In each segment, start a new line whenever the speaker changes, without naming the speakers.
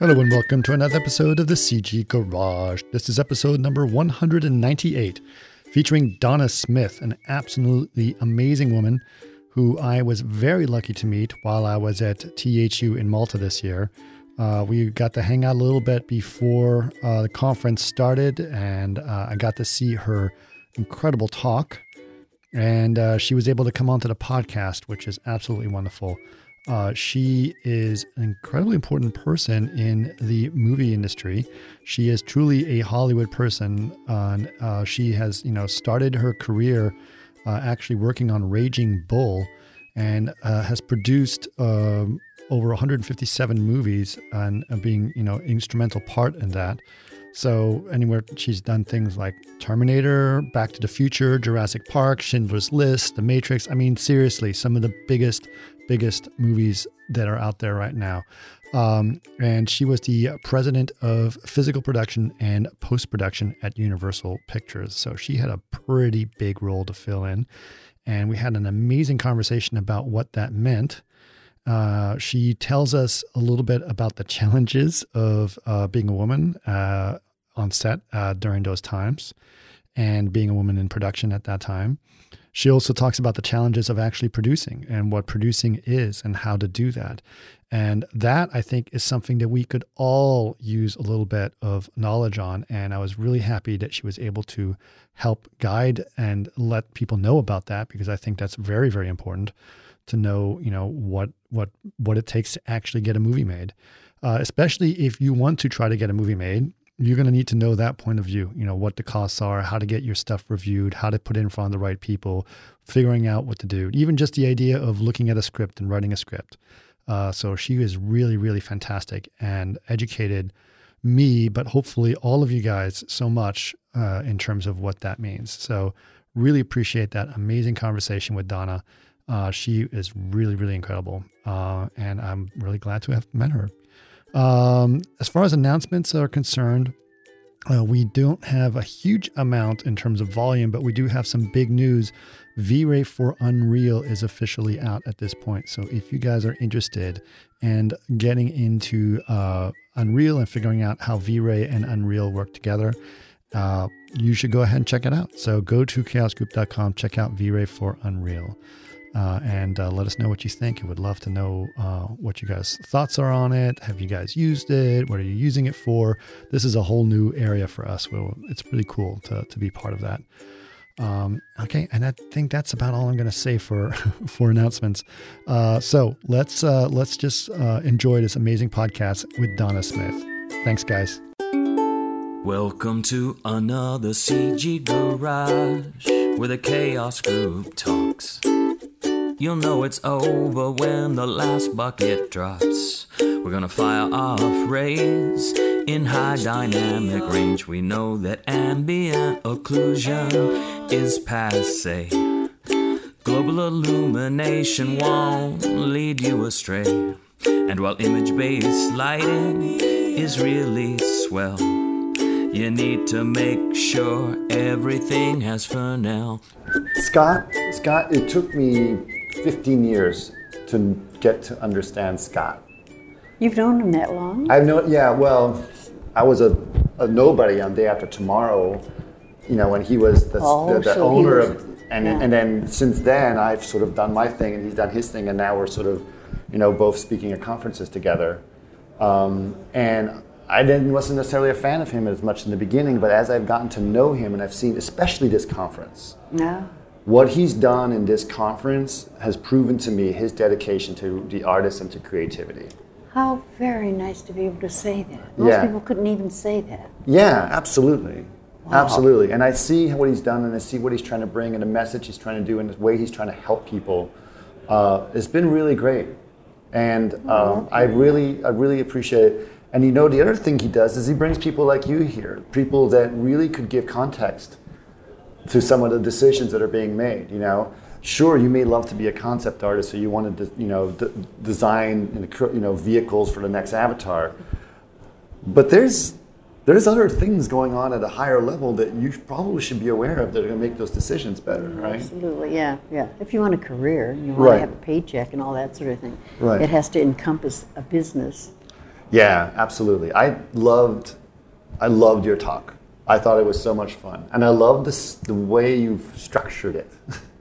Hello and welcome to another episode of the CG Garage. This is episode number 198, featuring Donna Smith, an absolutely amazing woman who I was very lucky to meet while I was at THU in Malta this year. We got to hang out a little bit before the conference started, and I got to see her incredible talk. And she was able to come onto the podcast, which is absolutely wonderful. She is an incredibly important person in the movie industry. She is truly a Hollywood person. She has, started her career actually working on Raging Bull, and has produced over 157 movies and being, instrumental part in that. So anywhere she's done things like Terminator, Back to the Future, Jurassic Park, Schindler's List, The Matrix. I mean, seriously, some of the biggest movies that are out there right now. And she was the president of physical production and post-production at Universal Pictures. So she had a pretty big role to fill in. And we had an amazing conversation about what that meant. She tells us a little bit about the challenges of being a woman on set during those times and being a woman in production at that time. She also talks about the challenges of actually producing and what producing is and how to do that. And that, I think, is something that we could all use a little bit of knowledge on. And I was really happy that she was able to help guide and let people know about that, because I think that's very, very important to know, what it takes to actually get a movie made. Especially if you want to try to get a movie made, you're going to need to know that point of view, what the costs are, how to get your stuff reviewed, how to put it in front of the right people, figuring out what to do, even just the idea of looking at a script and writing a script. So she is really, really fantastic and educated me, but hopefully all of you guys so much in terms of what that means. So really appreciate that amazing conversation with Donna. She is really, really incredible. And I'm really glad to have met her. As far as announcements are concerned, we don't have a huge amount in terms of volume, but we do have some big news. V-Ray for Unreal is officially out at this point. So if you guys are interested in getting into Unreal and figuring out how V-Ray and Unreal work together, you should go ahead and check it out. So go to chaosgroup.com, check out V-Ray for Unreal. And let us know what you think. I would love to know what you guys' thoughts are on it. Have you guys used it? What are you using it for? This is a whole new area for us. It's really cool to be part of that. Okay, and I think that's about all I'm going to say for announcements. So let's just enjoy this amazing podcast with Donna Smith. Thanks, guys.
Welcome to another CG Garage, where the Chaos Group talks. You'll know it's over when the last bucket drops. We're gonna fire off rays in high dynamic range. We know that ambient occlusion is passe. Global illumination won't lead you astray. And while image-based lighting is really swell, you need to make sure everything has Fresnel.
Scott, it took me 15 years to get to understand Scott.
You've known him that long?
I was a nobody on Day After Tomorrow, when he was the owner of, and then since then I've sort of done my thing and he's done his thing, and now we're sort of, both speaking at conferences together. And I wasn't necessarily a fan of him as much in the beginning, but as I've gotten to know him and I've seen, especially this conference, what he's done in this conference has proven to me his dedication to the artist and to creativity.
How very nice to be able to say that. Most people couldn't even say that.
Yeah, absolutely.
Wow.
Absolutely. And I see what he's done and I see what he's trying to bring and the message he's trying to do and the way he's trying to help people. It's been really great. And I really appreciate it. And the other thing he does is he brings people like you here, people that really could give context to some of the decisions that are being made. Sure, you may love to be a concept artist, so you want to, design, vehicles for the next Avatar. But there's other things going on at a higher level that you probably should be aware of that are going to make those decisions better, right?
Absolutely, yeah. If you want a career, you want to have a paycheck and all that sort of thing.
Right.
It has to encompass a business.
Yeah, absolutely. I loved your talk. I thought it was so much fun. And I love the way you've structured it.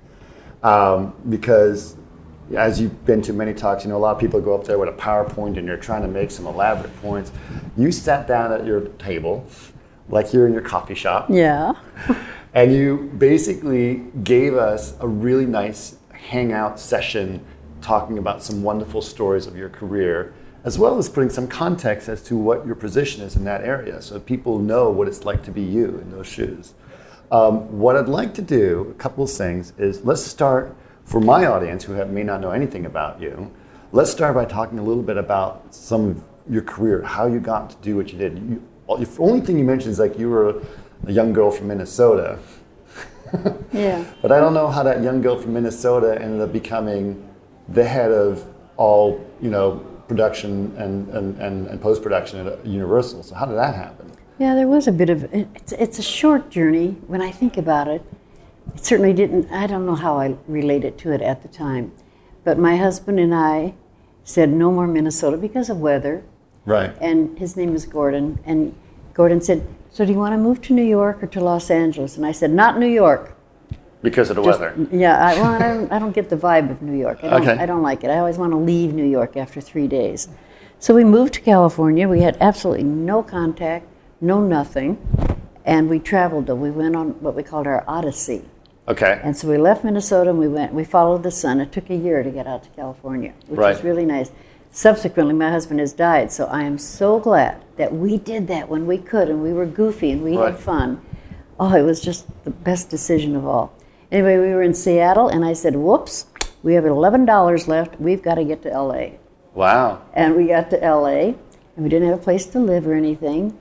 Because as you've been to many talks, a lot of people go up there with a PowerPoint and you're trying to make some elaborate points. You sat down at your table like you're in your coffee shop.
Yeah.
And you basically gave us a really nice hangout session talking about some wonderful stories of your career, as well as putting some context as to what your position is in that area, so people know what it's like to be you in those shoes. What I'd like to do, a couple of things, is let's start, for my audience who may not know anything about you, let's start by talking a little bit about some of your career, how you got to do what you did. The only thing you mentioned is like you were a young girl from Minnesota.
Yeah.
But I don't know how that young girl from Minnesota ended up becoming the head of all, production and post-production at Universal. So how did that happen?
Yeah, there was a bit of, it's a short journey. When I think about it, it certainly didn't, I don't know how I related to it at the time. But my husband and I said no more Minnesota because of weather.
Right.
And his name is Gordon. And Gordon said, so do you want to move to New York or to Los Angeles? And I said, not New York.
Because of the weather?
Yeah, I don't get the vibe of New York. I don't like it. I always want to leave New York after 3 days. So we moved to California. We had absolutely no contact, no nothing. And we traveled. We went on what we called our Odyssey.
Okay.
And so we left Minnesota and we followed the sun. It took a year to get out to California, which was really nice. Subsequently, my husband has died, so I am so glad that we did that when we could, and we were goofy, and we had fun. Oh, it was just the best decision of all. Anyway, we were in Seattle, and I said, whoops, we have $11 left. We've got to get to L.A.
Wow.
And we got to L.A., and we didn't have a place to live or anything.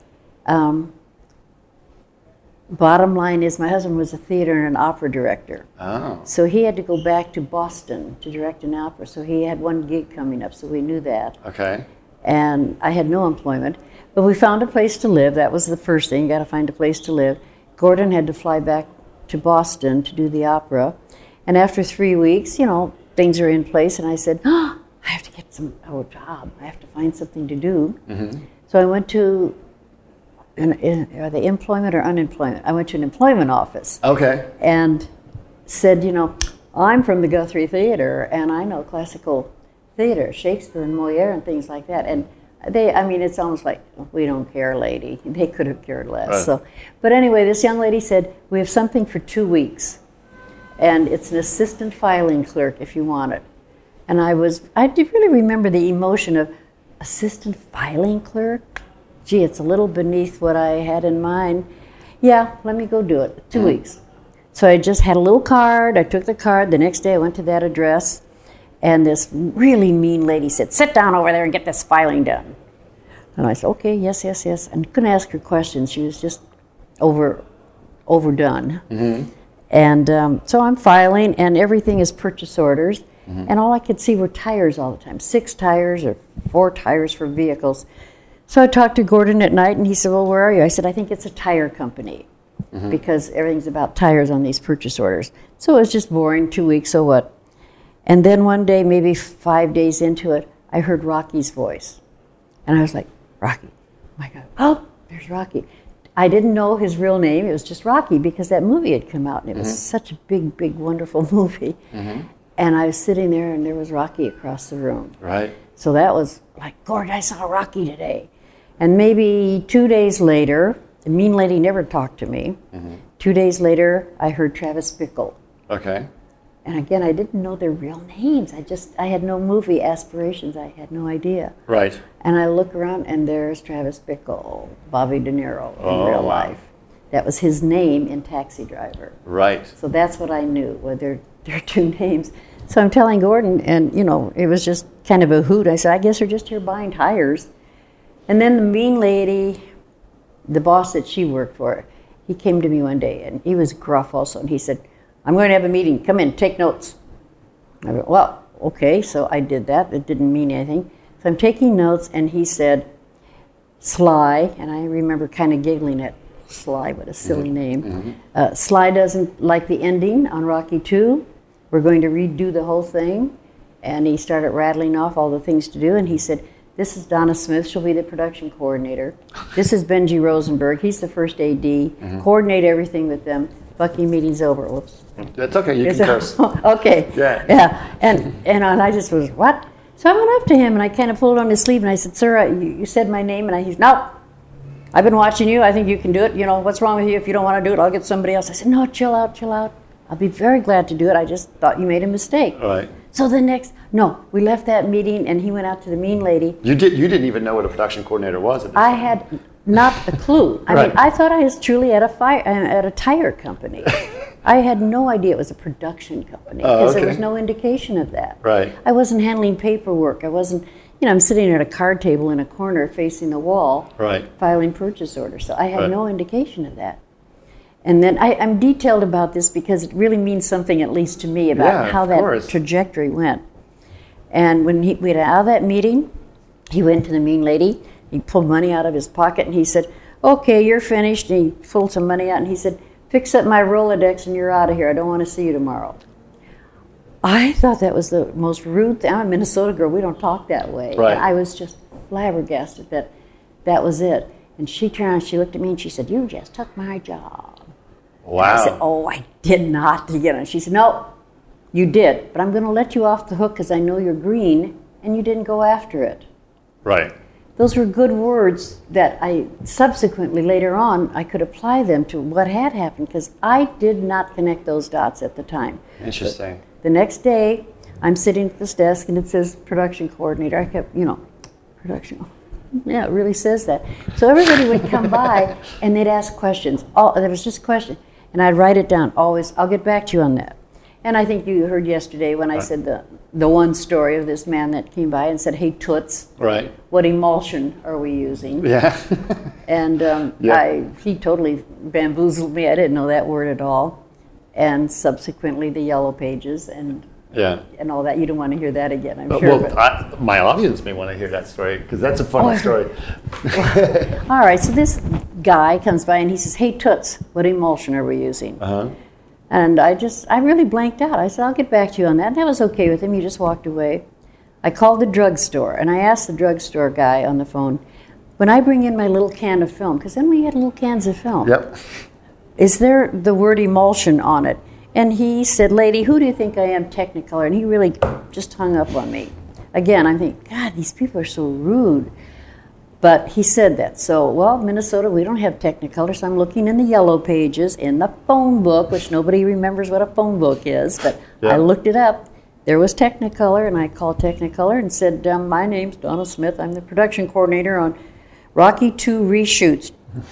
Bottom line is my husband was a theater and an opera director.
Oh.
So he had to go back to Boston to direct an opera. So he had one gig coming up, so we knew that.
Okay.
And I had no employment. But we found a place to live. That was the first thing. You got to find a place to live. Gordon had to fly back to Boston to do the opera. And after 3 weeks, things are in place. And I said, I have to get a job. I have to find something to do. Mm-hmm. So I went to... are they employment or unemployment? I went to an employment office.
Okay.
And said, I'm from the Guthrie Theater, and I know classical theater, Shakespeare and Moliere and things like that. And it's almost like, we don't care, lady. They could have cared less.
Right.
So, but anyway, this young lady said, we have something for 2 weeks, and it's an assistant filing clerk if you want it. And I did really remember the emotion of assistant filing clerk. Gee, it's a little beneath what I had in mind. Yeah, let me go do it. 2 weeks. So I just had a little card. I took the card. The next day I went to that address, and this really mean lady said, sit down over there and get this filing done. And I said, okay, yes. And couldn't ask her questions. She was just overdone. Mm-hmm. And so I'm filing, and everything is purchase orders. Mm-hmm. And all I could see were tires all the time, 6 tires or 4 tires for vehicles. So I talked to Gordon at night, and he said, well, where are you? I said, I think it's a tire company, because everything's about tires on these purchase orders. So it was just boring, 2 weeks, so what? And then one day, maybe 5 days into it, I heard Rocky's voice. And I was like, Rocky. My God. Oh, there's Rocky. I didn't know his real name. It was just Rocky, because that movie had come out, and it was such a big, big, wonderful movie. Mm-hmm. And I was sitting there, and there was Rocky across the room.
Right.
So that was like, Gordon, I saw Rocky today. And maybe 2 days later, the mean lady never talked to me. Mm-hmm. 2 days later, I heard Travis Bickle.
Okay.
And again, I didn't know their real names. I had no movie aspirations. I had no idea.
Right.
And I look around, and there's Travis Bickle, Bobby De Niro in real life. That was his name in Taxi Driver.
Right.
So that's what I knew, were their 2 names. So I'm telling Gordon, and it was just kind of a hoot. I said, I guess they're just here buying tires. And then the mean lady, the boss that she worked for, he came to me one day, and he was gruff also, and he said, I'm going to have a meeting. Come in, take notes. I went, well, okay, so I did that. It didn't mean anything. So I'm taking notes, and he said, Sly, and I remember kind of giggling at Sly, what a silly name. Mm-hmm. Sly doesn't like the ending on Rocky II. We're going to redo the whole thing. And he started rattling off all the things to do, and he said, This is Donna Smith. She'll be the production coordinator. This is Benji Rosenberg. He's the first AD. Coordinate everything with them. Bucky, meeting's over. Whoops.
That's okay. You can curse.
Okay.
Yeah.
And I just was, what? So I went up to him and I kind of pulled on his sleeve and I said, sir, you said my name. And he's, no, I've been watching you. I think you can do it. You know, what's wrong with you? If you don't want to do it, I'll get somebody else. I said, no, chill out. I'll be very glad to do it. I just thought you made a mistake.
All right.
So we left that meeting and he went out to the mean lady.
You didn't even know what a production coordinator was at this
I
time.
had not a clue. I mean, I thought I was truly at a tire company. I had no idea it was a production company because there was no indication of that.
Right.
I wasn't handling paperwork. I wasn't, I'm sitting at a card table in a corner facing the wall, filing purchase orders. So I had no indication of that. And then I'm detailed about this because it really means something, at least to me, about how that trajectory went. And when we had out of that meeting, he went to the mean lady. He pulled money out of his pocket and he said, okay, you're finished. And he pulled some money out and he said, fix up my Rolodex and you're out of here. I don't want to see you tomorrow. I thought that was the most rude thing. I'm a Minnesota girl. We don't talk that way.
Right.
And I was just flabbergasted that was it. And she turned around, she looked at me and she said, you just took my job.
Wow.
And I said, oh, I did not. She said, no, you did. But I'm going to let you off the hook because I know you're green and you didn't go after it.
Right.
Those were good words that I subsequently, later on, I could apply them to what had happened because I did not connect those dots at the time.
Interesting.
But the next day, I'm sitting at this desk and it says production coordinator. I kept, production. Yeah, it really says that. So everybody would come by and they'd ask questions. There was just a question. And I'd write it down. Always, I'll get back to you on that. And I think you heard yesterday when I said the one story of this man that came by and said, hey, Toots, what emulsion are we using?
Yeah.
And he totally bamboozled me. I didn't know that word at all. And subsequently the Yellow Pages and all that. You don't want to hear that again, I'm sure.
Well, my audience may want to hear that story because that's a fun story.
All right, so this guy comes by and he says, hey, Toots, what emulsion are we using? And I really blanked out. I said, I'll get back to you on that. And that was okay with him. He just walked away. I called the drugstore, and I asked the drugstore guy on the phone, when I bring in my little can of film, because then we had little cans of film, is there the word emulsion on it? And he said, lady, who do you think I am, Technicolor? And he really just hung up on me. Again, I think, God, these people are so rude. But he said that. So, Minnesota, we don't have Technicolor, so I'm looking in the Yellow Pages, in the phone book, which nobody remembers what a phone book is, but I looked it up. There was Technicolor, and I called Technicolor and said, my name's Donna Smith. I'm the production coordinator on Rocky II reshoots.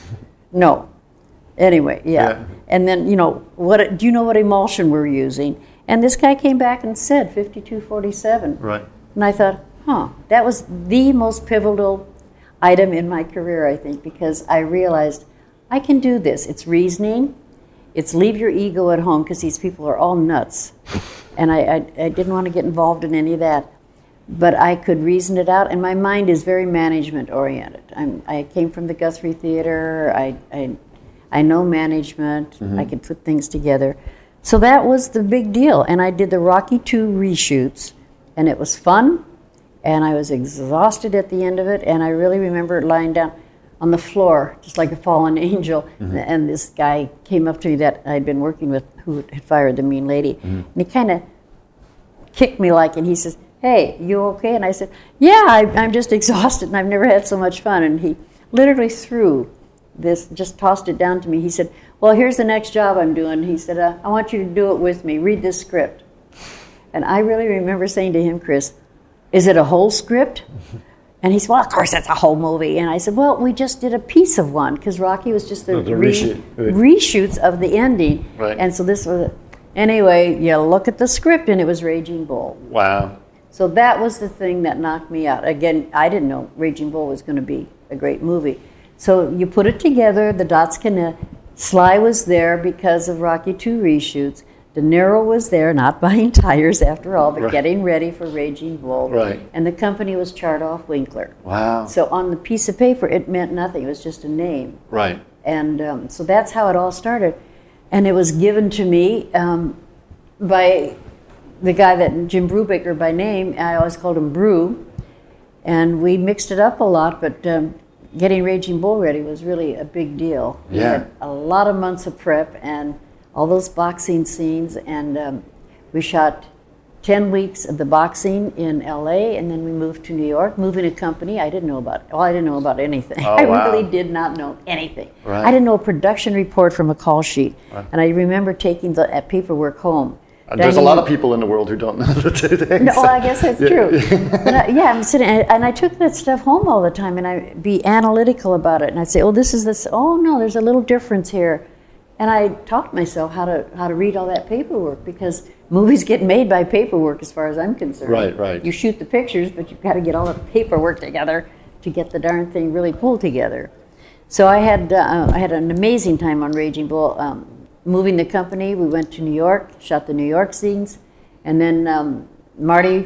No. Anyway, And then, do you know what emulsion we're using? And this guy came back and said 5247.
Right.
And I thought, that was the most pivotal item in my career, I think, because I realized I can do this. It's reasoning. It's leave your ego at home because these people are all nuts. And I didn't want to get involved in any of that. But I could reason it out, and my mind is very management-oriented. I came from the Guthrie Theater. I know management. I could put things together. So that was the big deal. And I did the Rocky II reshoots, and it was fun, and I was exhausted at the end of it, and I really remember lying down on the floor, just like a fallen angel, and this guy came up to me that I'd been working with who had fired the mean lady, and he kind of kicked me and he says, hey, you okay? And I said, yeah, I'm just exhausted, and I've never had so much fun. And he literally threw this, just tossed it down to me. He said, well, here's the next job I'm doing. He said, I want you to do it with me. Read this script. And I really remember saying to him, Chris, is it a whole script? And he said, well, of course, that's a whole movie. And I said, well, we just did a piece of one, because Rocky was just the reshoots of the ending.
Right.
And so this was, anyway, you look at the script, and it was Raging Bull.
Wow.
So that was the thing that knocked me out. Again, I didn't know Raging Bull was going to be a great movie. So you put it together, the dots connect. Sly was there because of Rocky II reshoots. De Niro was there, not buying tires after all, but getting ready for Raging Bull.
Right.
And the company was Chardoff Winkler.
Wow.
So on the piece of paper, it meant nothing. It was just a name.
Right.
And so that's how it all started. And it was given to me by the guy that, Jim Brubaker by name, I always called him Brew. And we mixed it up a lot, but getting Raging Bull ready was really a big deal. We had a lot of months of prep and all those boxing scenes, and we shot 10 weeks of the boxing in LA, and then we moved to New York, moving a company. I didn't know about anything.
Oh,
I
wow.
really did not know anything.
Right.
I didn't know a production report from a call sheet. Right. And I remember taking the paperwork home.
There's a lot of people in the world who don't know the two things.
No, well, I guess that's true. But I'm sitting, and I took that stuff home all the time, and I'd be analytical about it, and I'd say, oh, this is this, oh, no, there's a little difference here. And I taught myself how to read all that paperwork, because movies get made by paperwork as far as I'm concerned.
Right.
You shoot the pictures, but you've got to get all the paperwork together to get the darn thing really pulled together. So I had an amazing time on Raging Bull. Moving the company, we went to New York, shot the New York scenes, and then Marty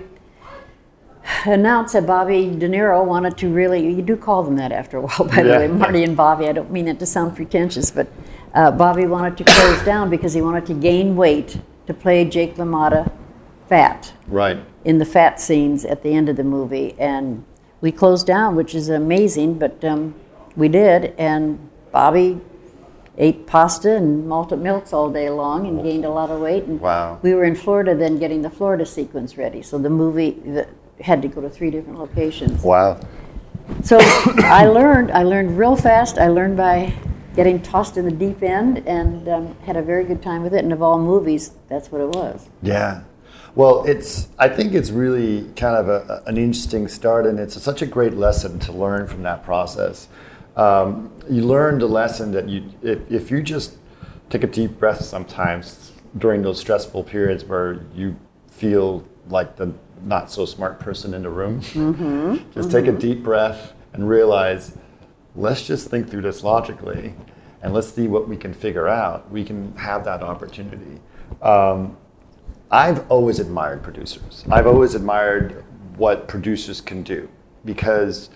announced that Bobby De Niro wanted to really, you do call them that after a while, by the way, Marty and Bobby, I don't mean it to sound pretentious, but Bobby wanted to close down because he wanted to gain weight to play Jake LaMotta fat.
Right.
In the fat scenes at the end of the movie. And we closed down, which is amazing, but we did, and Bobby ate pasta and malted milks all day long and gained a lot of weight. And
wow.
We were in Florida then getting the Florida sequence ready. So the movie had to go to 3 different locations.
Wow.
So I learned real fast. I learned by getting tossed in the deep end, and had a very good time with it. And of all movies, that's what it was.
Yeah. Well, I think it's really kind of an interesting start, and it's such a great lesson to learn from that process. You learned a lesson that if you just take a deep breath sometimes during those stressful periods where you feel like the not so smart person in the room, just take a deep breath and realize, let's just think through this logically and let's see what we can figure out. We can have that opportunity. I've always admired producers. I've always admired what producers can do, because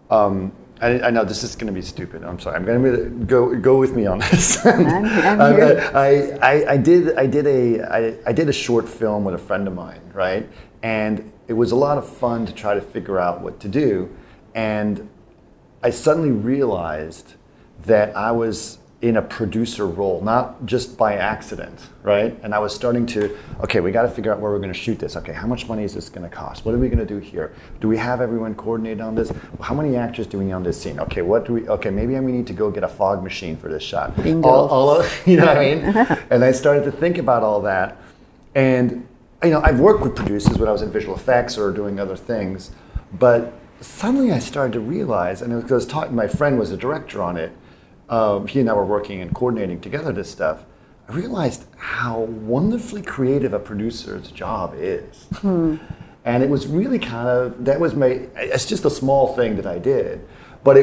I know this is going to be stupid. I'm sorry. I'm going to go with me on this.
I'm here.
I did a short film with a friend of mine, right? And it was a lot of fun to try to figure out what to do. And I suddenly realized that I was in a producer role, not just by accident, right? And I was starting to, okay, we got to figure out where we're going to shoot this. Okay, how much money is this going to cost? What are we going to do here? Do we have everyone coordinated on this? How many actors do we need on this scene? Okay, maybe we need to go get a fog machine for this shot.
Bingo.
You know what I mean? And I started to think about all that. And, I've worked with producers when I was in visual effects or doing other things, but suddenly I started to realize, and it was because my friend was a director on it, he and I were working and coordinating together this stuff, I realized how wonderfully creative a producer's job is. And it was really it's just a small thing that I did, but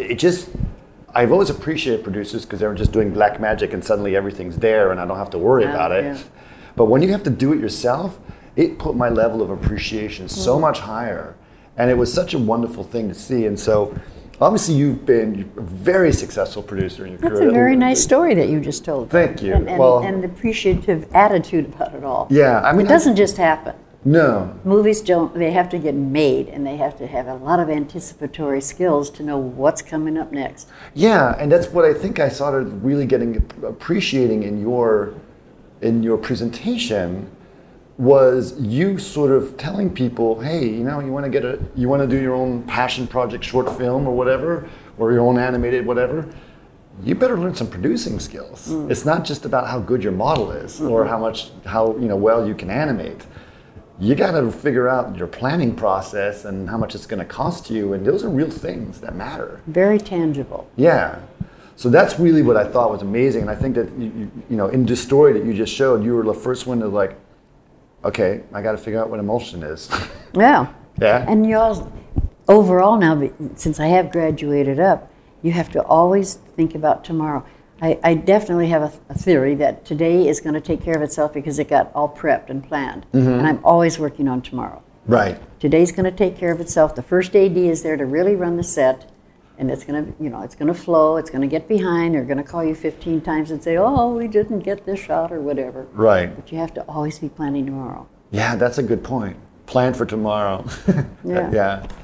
I've always appreciated producers because they were just doing black magic and suddenly everything's there and I don't have to worry about it. Yeah. But when you have to do it yourself, it put my level of appreciation so much higher. And it was such a wonderful thing to see. And so, obviously, you've been a very successful producer in your career.
That's a very nice story that you just told.
Thank you.
And appreciative attitude about it all.
Yeah,
it doesn't just happen.
No.
Movies they have to get made, and they have to have a lot of anticipatory skills to know what's coming up next.
Yeah, and that's what I think I started really appreciating in your presentation, was you sort of telling people, hey, you want to do your own passion project short film or whatever, or your own animated whatever, you better learn some producing skills. It's not just about how good your model is or how well you can animate. You got to figure out your planning process and how much it's going to cost you, and those are real things that matter.
Very tangible.
Yeah. So that's really what I thought was amazing, and I think that in this story that you just showed, you were the first one to okay, I got to figure out what emulsion is.
Yeah.
Yeah.
And overall now, since I have graduated up, you have to always think about tomorrow. I definitely have a theory that today is going to take care of itself because it got all prepped and planned. And I'm always working on tomorrow.
Right.
Today's going to take care of itself. The first AD is there to really run the set. And it's going to, it's going to flow. It's going to get behind. They're going to call you 15 times and say, "Oh, we didn't get this shot" or whatever.
Right.
But you have to always be planning tomorrow.
Yeah, that's a good point. Plan for tomorrow.
Yeah.
Yeah.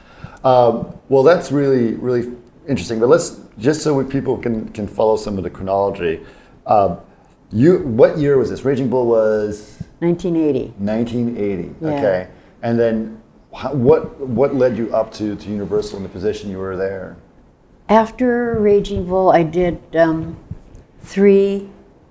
Well, that's really, really interesting. But let's just so people can follow some of the chronology. What year was this? Raging Bull was
1980.
1980.
Yeah.
Okay. And then, what led you up to Universal in the position you were there?
After Raging Bull, I did 3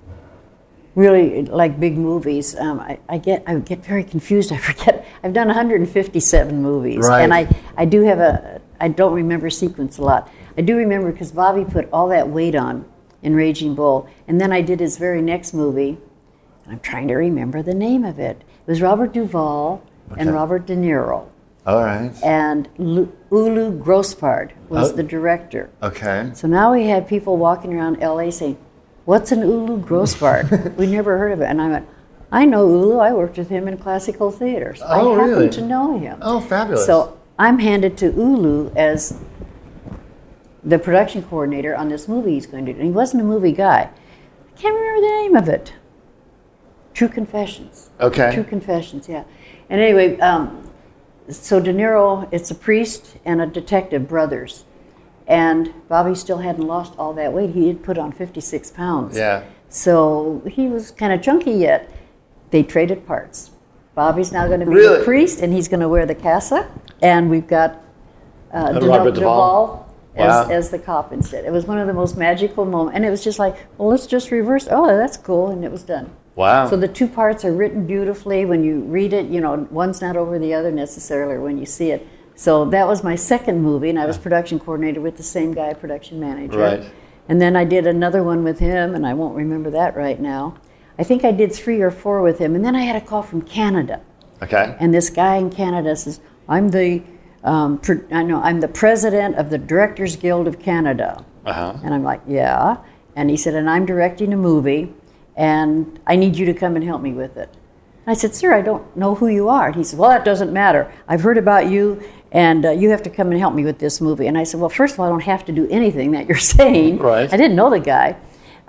really like big movies. I get very confused. I forget. I've done 157 movies,
Right.
and I do have I don't remember sequence a lot. I do remember because Bobby put all that weight on in Raging Bull, and then I did his very next movie. And I'm trying to remember the name of it. It was Robert Duvall and
Okay.
Robert De Niro,
All right.
and Ulu Grossbard was the director.
Okay.
So now we had people walking around LA saying, "What's an Ulu Grossbard?" We never heard of it. And I went, "I know Ulu. I worked with him in classical theaters.
Oh,
I happen
really?
to know him."
Oh, fabulous.
So I'm handed to Ulu as the production coordinator on this movie he's going to do. And he wasn't a movie guy. I can't remember the name of it. True Confessions.
Okay.
True Confessions, yeah. And anyway, so De Niro, it's a priest and a detective, brothers. And Bobby still hadn't lost all that weight. He had put on 56 pounds.
Yeah.
So he was kind of chunky yet. They traded parts. Bobby's now going to be
Really?
the priest, and he's going to wear the cassock. And we've got
Robert Duvall. Wow.
as the cop instead. It was one of the most magical moments. And it was just like, well, let's just reverse. Oh, that's cool. And it was done.
Wow.
So the 2 parts are written beautifully. When you read it, one's not over the other necessarily when you see it. So that was my second movie, and I was production coordinator with the same guy, production manager.
Right.
And then I did another one with him, and I won't remember that right now. I think I did 3 or 4 with him, and then I had a call from Canada.
Okay.
And this guy in Canada says, I'm the president of the Directors Guild of Canada.
Uh-huh.
And I'm like, yeah. And he said, and I'm directing a movie, and I need you to come and help me with it. And I said, sir, I don't know who you are. And he said, well, that doesn't matter. I've heard about you, and you have to come and help me with this movie. And I said, well, first of all, I don't have to do anything that you're saying.
Right.
I didn't know the guy.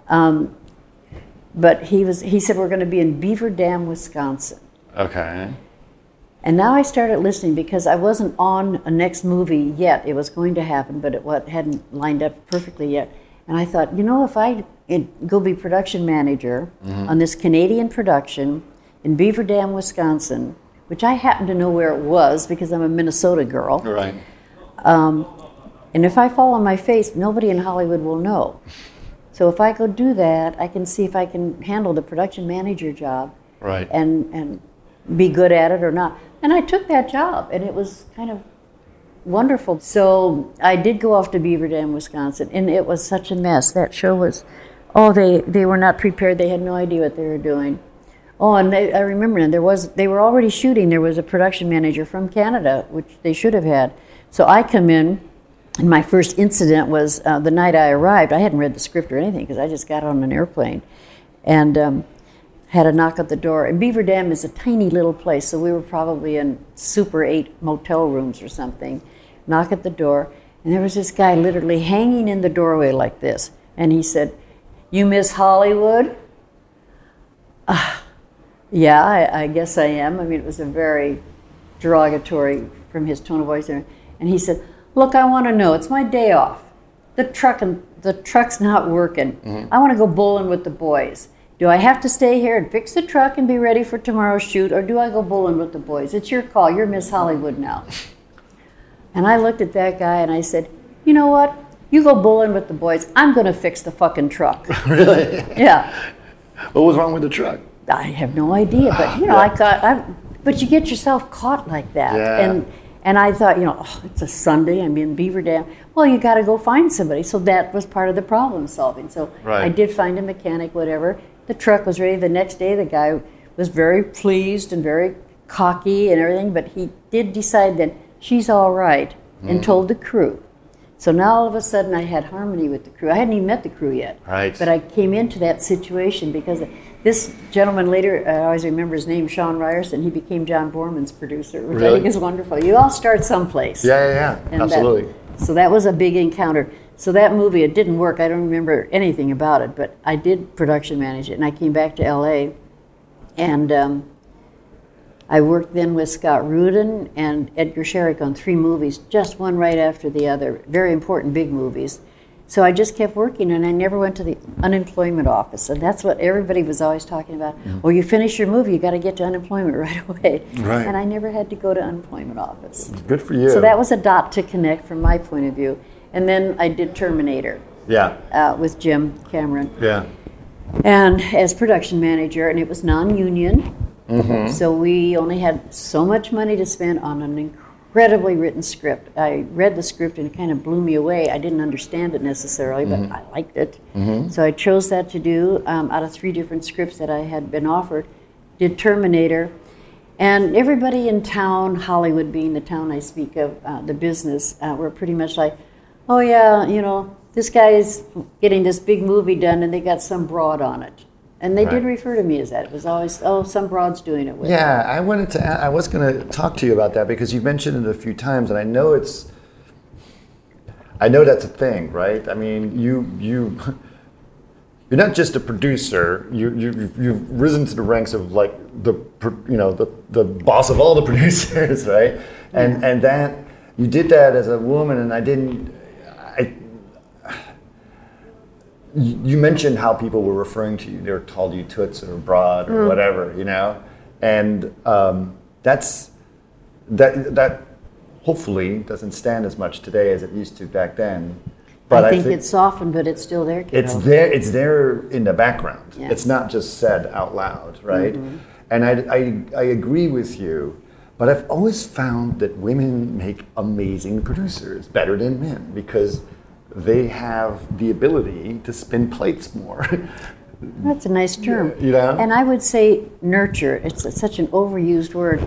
But he said, we're going to be in Beaver Dam, Wisconsin.
Okay.
And now I started listening because I wasn't on a next movie yet. It was going to happen, but it hadn't lined up perfectly yet. And I thought, if I go be production manager on this Canadian production in Beaver Dam, Wisconsin, which I happen to know where it was because I'm a Minnesota girl.
Right.
And if I fall on my face, nobody in Hollywood will know. So if I go do that, I can see if I can handle the production manager job.
Right.
And be good at it or not. And I took that job, and it was kind of wonderful. So I did go off to Beaver Dam, Wisconsin, and it was such a mess. That show was, they were not prepared. They had no idea what they were doing. Oh, and I remember they were already shooting. There was a production manager from Canada, which they should have had. So I come in, and my first incident was the night I arrived. I hadn't read the script or anything because I just got on an airplane, and had a knock at the door. And Beaver Dam is a tiny little place, so we were probably in Super 8 motel rooms or something. Knock at the door, and there was this guy literally hanging in the doorway like this. And he said, "You Miss Hollywood?" Yeah, I guess I am. I mean, it was a very derogatory from his tone of voice there. And he said, "Look, I want to know. It's my day off. The truck's not working. I want to go bowling with the boys. Do I have to stay here and fix the truck and be ready for tomorrow's shoot, or do I go bowling with the boys? It's your call. You're Miss Hollywood now." And I looked at that guy and I said, "You know what? You go bowling with the boys. I'm going to fix the fucking truck."
Really?
Yeah.
What was wrong with the truck?
I have no idea, but
Yeah.
I thought, but you get yourself caught like that.
Yeah.
And I thought, it's a Sunday, I'm in Beaver Dam. Well, you got to go find somebody. So that was part of the problem solving. So
Right.
I did find a mechanic, whatever. The truck was ready. The next day, the guy was very pleased and very cocky and everything, but he did decide that she's all right and told the crew. So now all of a sudden I had harmony with the crew. I hadn't even met the crew yet.
Right.
But I came into that situation because this gentleman later, I always remember his name, Sean Ryerson, he became John Borman's producer, which I
Really?
think is wonderful. You all start someplace.
Yeah.
And
Absolutely.
so that was a big encounter. So that movie, it didn't work. I don't remember anything about it, but I did production manage it. And I came back to LA, and I worked then with Scott Rudin and Edgar Sherrick on 3 movies, just one right after the other, very important big movies. So I just kept working, and I never went to the unemployment office. And that's what everybody was always talking about. Well, you finish your movie, you got to get to unemployment right away.
Right.
And I never had to go to unemployment office.
Good for you.
So that was a dot to connect from my point of view. And then I did Terminator with Jim Cameron.
Yeah.
And as production manager, and it was non-union. So we only had so much money to spend on an incredibly written script. I read the script and it kind of blew me away. I didn't understand it necessarily, but I liked it. So I chose that to do out of 3 different scripts that I had been offered. Did Terminator. And everybody in town, Hollywood being the town I speak of, the business, were pretty much like, oh yeah, you know, this guy is getting this big movie done and they got some broad on it. And they did refer to me as that. It was always, oh, some broad's doing it with
Yeah, I was going to talk to you about that because you've mentioned it a few times, and I know that's a thing, right? I mean, you're not just a producer. You've risen to the ranks of like the boss of all the producers, right? And that you did that as a woman, and you mentioned how people were referring to you. They were called you toots or broad or whatever, you know, and that hopefully doesn't stand as much today as it used to back then. But
I think it's softened, but it's still there.
It's there. It's there in the background.
Yes.
It's not just said out loud, right? And I agree with you. But I've always found that women make amazing producers, better than men, because they have the ability to spin plates more.
That's a nice term.
You know?
And I would say nurture. It's such an overused word.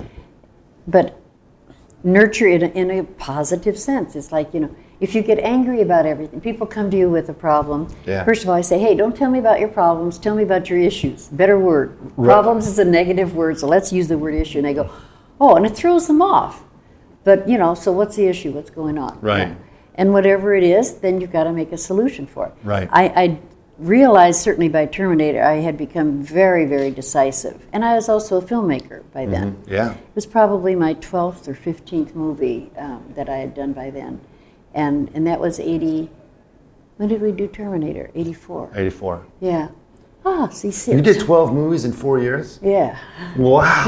But nurture in a positive sense. It's like, you know, if you get angry about everything, people come to you with a problem.
Yeah.
First of all, I say, hey, don't tell me about your problems. Tell me about your issues. Better word.
Right.
Problems is a negative word, so let's use the word issue. And they go, oh, and it throws them off. But, you know, so what's the issue? What's going on?
Right.
Yeah. And whatever it is, then you've got to make a solution for it.
Right.
I realized, certainly by Terminator, I had become very, very decisive. And I was also a filmmaker by then.
Yeah.
It was probably my 12th or 15th movie that I had done by then. And that was 80, when did we do Terminator? 84.
84.
Yeah. Ah, see,
You did 12 movies in 4 years?
Yeah.
Wow.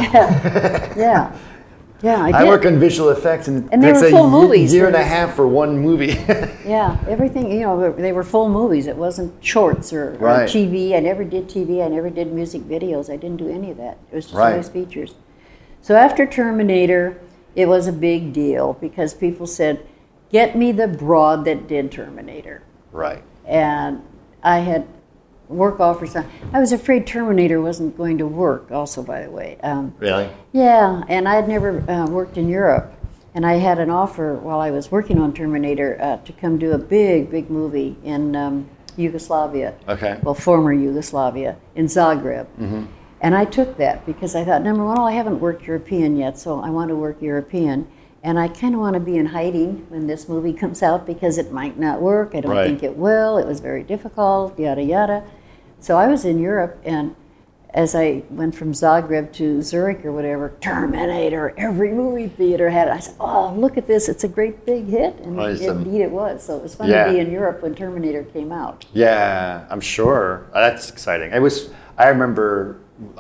Yeah. Yeah, I did.
I work on visual effects, and
they
it's
were full movies.
year and a half for one movie.
Yeah, everything, you know, they were full movies. It wasn't shorts or TV. I never did TV. I never did music videos. I didn't do any of that. It was just always features. So after Terminator, it was a big deal because people said, get me the broad that did Terminator.
Right.
And I had work offers. I was afraid Terminator wasn't going to work also, by the way.
Really?
Yeah, and I had never worked in Europe. And I had an offer while I was working on Terminator to come do a big movie in Yugoslavia.
Okay.
Well, former Yugoslavia, in Zagreb. And I took that because I thought, number one, I haven't worked European yet, so I want to work European. And I kind of want to be in hiding when this movie comes out because it might not work. I don't think it will. It was very difficult, yada, yada. So I was in Europe, and as I went from Zagreb to Zurich or whatever, Terminator, every movie theater had it. I said, oh, look at this. It's a great big hit. And indeed it was. So it was fun to be in Europe when Terminator came out.
Yeah, I'm sure. That's exciting. I remember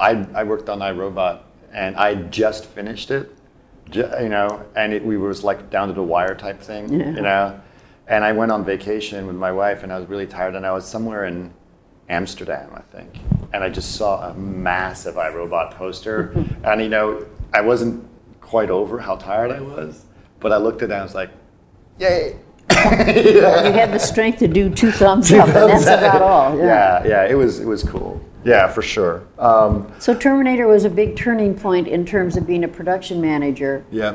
I worked on iRobot, and I just finished it. You know, and we was like down to the wire type thing, you know. And I went on vacation with my wife, and I was really tired, and I was somewhere in Amsterdam, I think, and I just saw a massive iRobot poster, and you know, I wasn't quite over how tired I was, but I looked at it and I was like, yay.
You had the strength to do 2 thumbs up, and that's about all.
Yeah, it was cool. Yeah, for sure.
So Terminator was a big turning point in terms of being a production manager.
Yeah.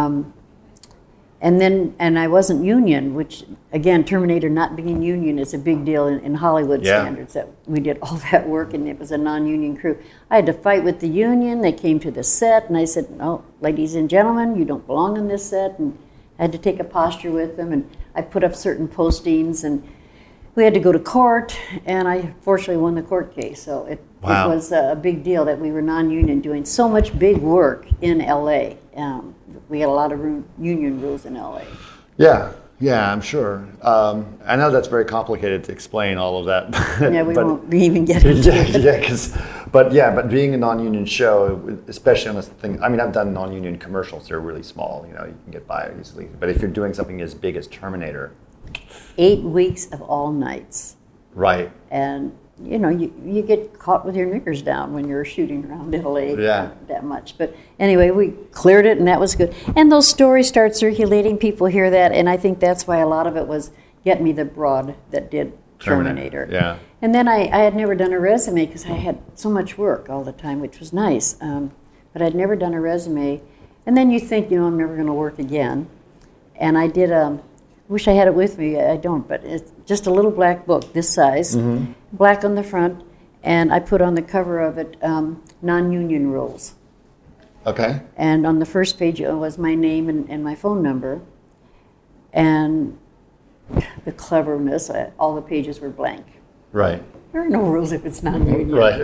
And I wasn't union, which again, Terminator not being union is a big deal in Hollywood standards. That we did all that work, and it was a non-union crew. I had to fight with the union. They came to the set, and I said, "No, ladies and gentlemen, you don't belong on this set." And I had to take a posture with them, and I put up certain postings, and we had to go to court, and I fortunately won the court case. So it was a big deal that we were non-union, doing so much big work in L.A. We had a lot of union rules in L.A.
Yeah, I'm sure. I know that's very complicated to explain all of that.
Yeah, we won't even get into it.
But being a non-union show, especially on this thing, I mean, I've done non-union commercials. They're really small. You can get by easily. But if you're doing something as big as Terminator,
8 weeks of all nights.
Right.
And you get caught with your knickers down when you're shooting around Italy that much. But anyway, we cleared it, and that was good. And those stories start circulating. People hear that, and I think that's why a lot of it was Get Me the Broad that did Terminator.
Yeah.
And then I had never done a resume because I had so much work all the time, which was nice. But I'd never done a resume. And then you think, I'm never going to work again. And I did wish I had it with me. I don't, but it's just a little black book this size, black on the front, and I put on the cover of it non-union rules.
Okay.
And on the first page was my name and my phone number, and the cleverness, all the pages were blank.
Right.
There are no rules if it's non-union.
Right.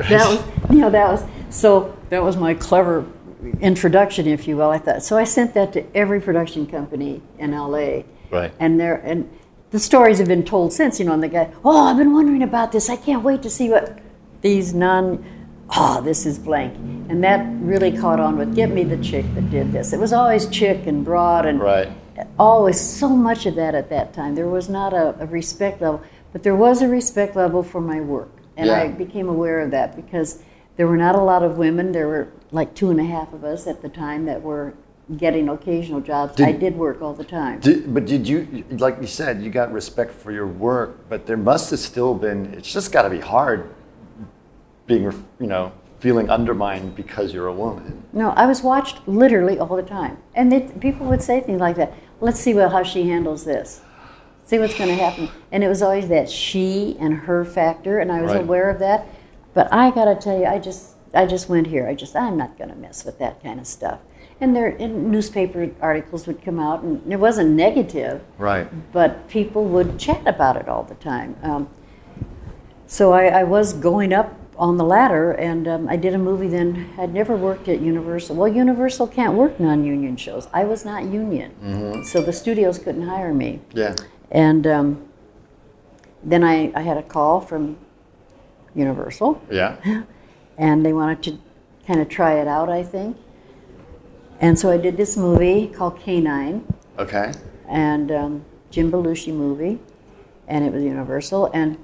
That was my clever introduction, if you will. I thought so. I sent that to every production company in L.A.
Right.
And the stories have been told since, and the guy, I've been wondering about this. I can't wait to see what these this is blank. And that really caught on with Get Me the Chick that did this. It was always chick and broad and always so much of that at that time. There was not a respect level, but there was a respect level for my work. And I became aware of that because there were not a lot of women. There were like 2.5 of us at the time that were getting occasional jobs. I did work all the time.
But did you, like you said, you got respect for your work, but there must have still been, it's just got to be hard being, feeling undermined because you're a woman.
No, I was watched literally all the time. And people would say things like that. Let's see how she handles this. See what's going to happen. And it was always that she and her factor, and I was aware of that. But I got to tell you, I just went here. I'm not going to mess with that kind of stuff. And newspaper articles would come out, and it wasn't negative.
Right.
But people would chat about it all the time. So I was going up on the ladder, and I did a movie then. I'd never worked at Universal. Well, Universal can't work non-union shows. I was not union, so the studios couldn't hire me.
Yeah.
And then I had a call from Universal.
Yeah.
And they wanted to kind of try it out, I think. And so I did this movie called Canine.
Okay.
And Jim Belushi movie, and it was Universal, and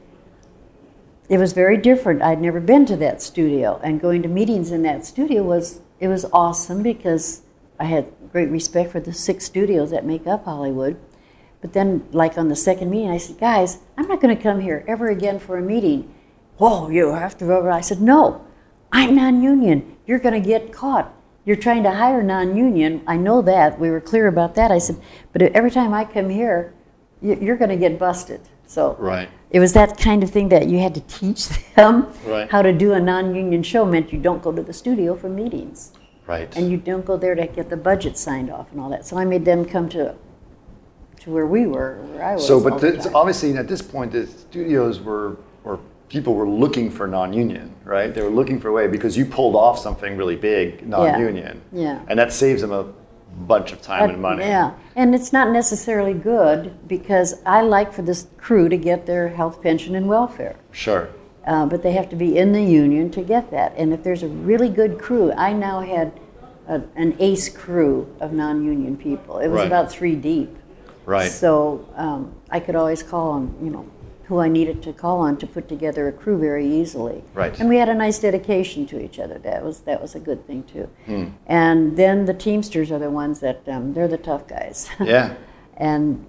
it was very different. I'd never been to that studio, and going to meetings in that studio was awesome because I had great respect for the 6 studios that make up Hollywood. But then, like on the second meeting, I said, guys, I'm not going to come here ever again for a meeting. Whoa, you have to go. I said, no, I'm non-union. You're going to get caught. You're trying to hire non-union. I know that. We were clear about that. I said, but every time I come here, you're going to get busted. So it was that kind of thing that you had to teach them how to do a non-union show. Meant you don't go to the studio for meetings.
Right.
And you don't go there to get the budget signed off and all that. So I made them come to where we were, where I was.
So, but obviously at this point, the studios or people were looking for non-union, right? They were looking for a way because you pulled off something really big, non-union.
Yeah.
And that saves them a bunch of time and money.
Yeah. And it's not necessarily good because I like for this crew to get their health pension and welfare.
Sure.
But they have to be in the union to get that. And if there's a really good crew, I now had an ace crew of non-union people. It was about 3 deep.
Right.
So I could always call on, who I needed to call on to put together a crew very easily.
Right.
And we had a nice dedication to each other. That was a good thing too. And then the Teamsters are the ones that they're the tough guys.
Yeah.
And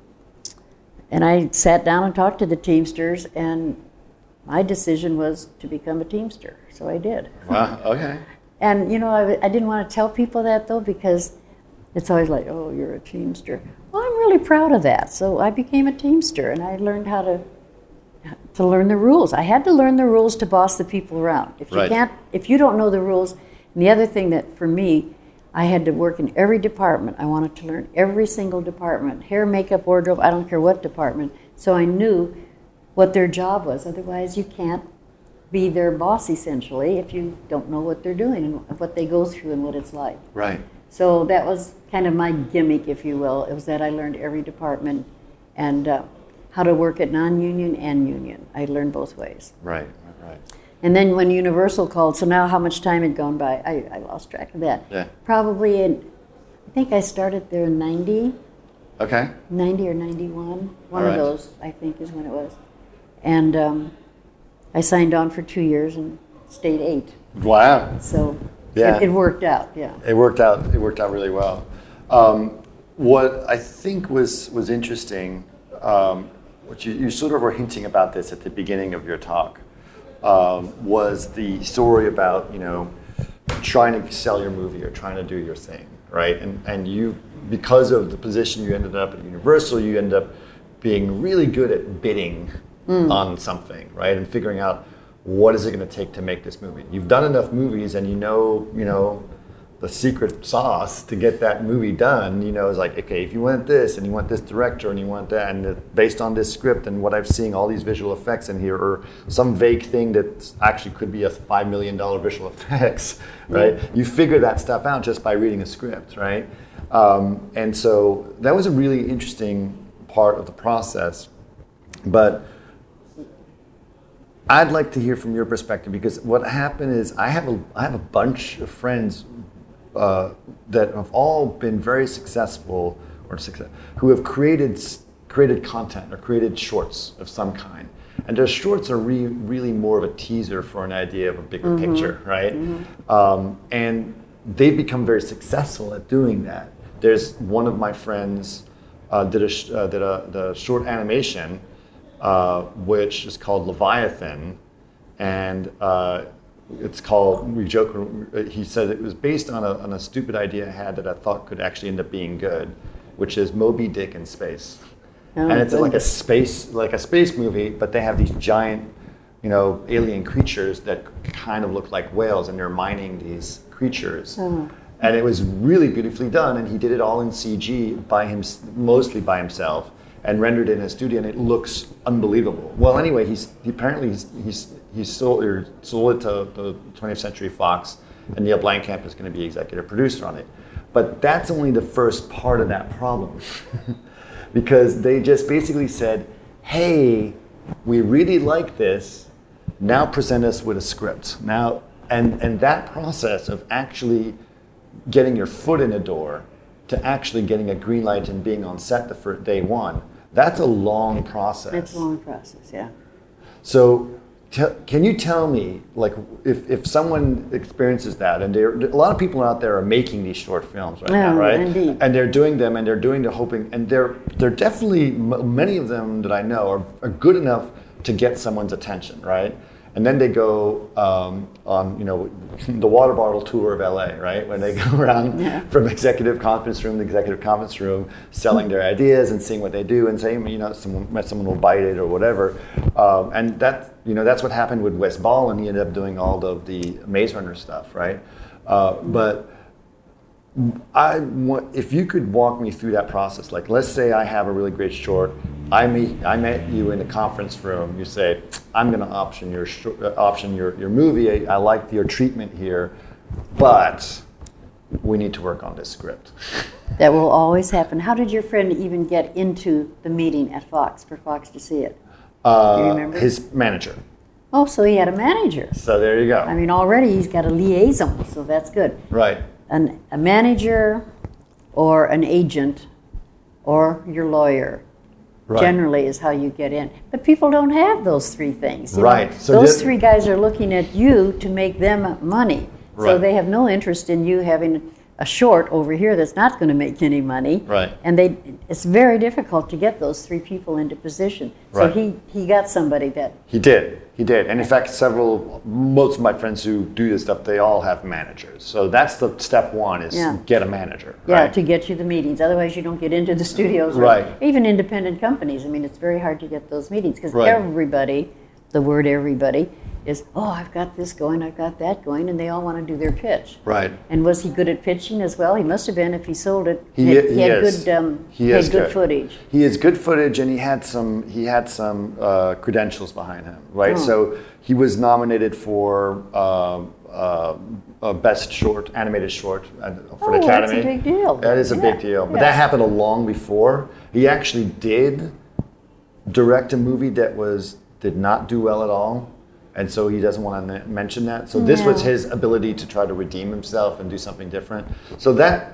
I sat down and talked to the Teamsters, and my decision was to become a Teamster. So I did.
Wow. Okay.
And I didn't want to tell people that though, because it's always like, oh, you're a Teamster. Well, I'm really proud of that. So I became a Teamster, and I learned how to learn the rules. I had to learn the rules to boss the people around. If you don't know the rules, and the other thing that for me, I had to work in every department. I wanted to learn every single department, hair, makeup, wardrobe, I don't care what department. So I knew what their job was. Otherwise, you can't be their boss, essentially, if you don't know what they're doing and what they go through and what it's like.
Right.
So that was kind of my gimmick, if you will. It was that I learned every department and how to work at non-union and union. I learned both ways.
Right.
And then when Universal called, so now how much time had gone by? I lost track of that.
Yeah.
Probably I think I started there in 90.
Okay.
90 or 91. One
All
of
right.
those, I think, is when it was. And I signed on for 2 years and stayed 8.
Wow.
So
Yeah.
it worked out, yeah.
It worked out really well. What I think was interesting, what you sort of were hinting about this at the beginning of your talk, was the story about, trying to sell your movie or trying to do your thing, right? And you, because of the position you ended up at Universal, you ended up being really good at bidding on something, right? And figuring out what is it going to take to make this movie. You've done enough movies and you know the secret sauce to get that movie done, is like, okay, if you want this and you want this director and you want that and based on this script and what I've seen, all these visual effects in here, or some vague thing that actually could be a $5 million visual effects, right? You figure that stuff out just by reading a script, right? And so that was a really interesting part of the process. But I'd like to hear from your perspective, because what happened is I have a bunch of friends that have all been very successful who have created content or created shorts of some kind, and their shorts are really more of a teaser for an idea of a bigger picture, right? And they've become very successful at doing that. There's one of my friends did the short animation, which is called Leviathan, and it's called, we joke, he said it was based on a stupid idea I had that I thought could actually end up being good, which is Moby Dick in space.
Oh,
And it's like a space movie, but they have these giant, alien creatures that kind of look like whales, and they're mining these creatures.
Oh.
And it was really beautifully done, and he did it all in CG mostly by himself, and rendered it in a studio, and it looks unbelievable. Well, anyway, he sold it to the 20th Century Fox, and Neil Blomkamp is going to be executive producer on it. But that's only the first part of that problem, because they just basically said, "Hey, we really like this. Now present us with a script." Now, and that process of actually getting your foot in the door to actually getting a green light and being on set the first day one, that's a long process.
It's a long process, yeah.
So can you tell me, like, if someone experiences that, and a lot of people out there are making these short films right now, right?
Indeed.
And they're doing them, and they're doing the hoping, and they're definitely, many of them that I know are good enough to get someone's attention, right? And then they go on, the water bottle tour of LA, right? When they go around from executive conference room to executive conference room, selling their ideas and seeing what they do, and saying, someone will bite it or whatever. And that's what happened with Wes Ball, and he ended up doing all of the Maze Runner stuff, right? But if you could walk me through that process, like, let's say I have a really great short. I met you in the conference room. You say, "I'm going to option your movie. I like your treatment here, but we need to work on this script."
That will always happen. How did your friend even get into the meeting at Fox, for Fox to see it? Do you remember?
His manager.
Oh, so he had a manager.
So there you go.
I mean, already he's got a liaison, so that's good.
Right.
A manager or an agent or your lawyer generally is how you get in. But people don't have those three things.
Right.
So those three guys are looking at you to make them money. So
Right.
they have no interest in you having a short over here that's not going to make any money.
Right.
And it's very difficult to get those three people into position. So
Right.
he got somebody that...
He did. And in fact, most of my friends who do this stuff, they all have managers. So that's the step one, is get a manager.
Yeah,
right?
to get you the meetings. Otherwise, you don't get into the studios.
Right.
Even independent companies. I mean, it's very hard to get those meetings because
Right.
everybody, the word everybody, is, oh, I've got this going, I've got that going, and they all want to do their pitch.
Right.
And was he good at pitching as well? He must have been if he sold it.
He
had
is.
good footage.
He has good footage, and he had some credentials behind him, right?
Oh.
So he was nominated for best animated short for the Academy.
That's a big deal.
That is a big deal. But that happened long before. He actually did direct a movie that did not do well at all, and so he doesn't want to mention that. So this was his ability to try to redeem himself and do something different. So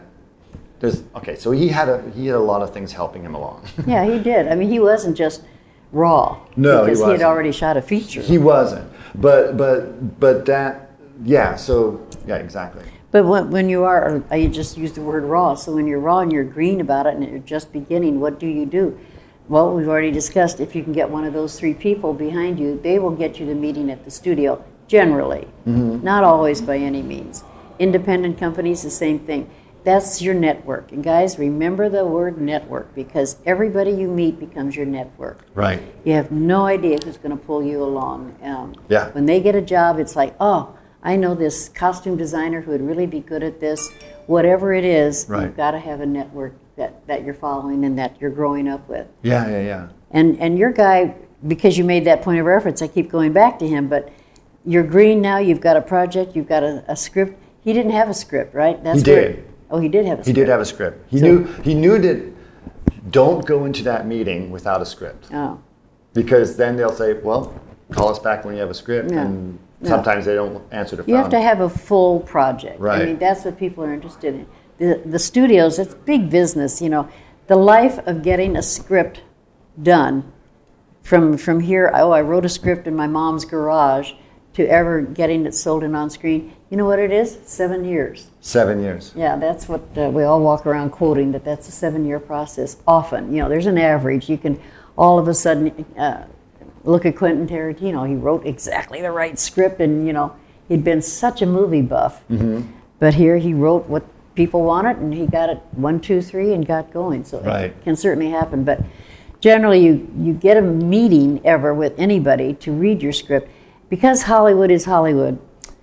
so he had a lot of things helping him along.
Yeah, he did. I mean, he wasn't just raw.
No,
because
he
he had
wasn't.
already shot a feature.
He wasn't. But that, yeah. So yeah, exactly.
But when you are, I just used the word raw. So when you're raw and you're green about it and you're just beginning, what do you do? Well, we've already discussed, if you can get one of those 3 people behind you, they will get you the meeting at the studio, generally. Mm-hmm. Not always by any means. Independent companies, the same thing. That's your network. And guys, remember the word network, because everybody you meet becomes your network.
Right.
You have no idea who's going to pull you along. When they get a job, it's like, oh, I know this costume designer who would really be good at this. Whatever it is, you've got to have a network that you're following and that you're growing up with.
Yeah.
And your guy, because you made that point of reference, I keep going back to him, but you're green now, you've got a project, you've got a script. He didn't have a script, right?
He did.
He did have a script.
He did have a script. He knew that don't go into that meeting without a script.
Oh.
Because then they'll say, well, call us back when you have a script. And sometimes they don't answer the phone.
You have to have a full project.
Right.
I mean, that's what people are interested in. The studios, it's big business, you know. The life of getting a script done from here, I wrote a script in my mom's garage, to ever getting it sold and on screen. You know what it is? 7 years.
7 years.
Yeah, that's what we all walk around quoting, that's a 7-year process. Often, you know, there's an average. You can all of a sudden look at Quentin Tarantino. He wrote exactly the right script, and, you know, he'd been such a movie buff. Mm-hmm. But here he wrote what people wanted, and he got it 1, 2, 3, and got going. So it can certainly happen. But generally, you get a meeting ever with anybody to read your script. Because Hollywood is Hollywood,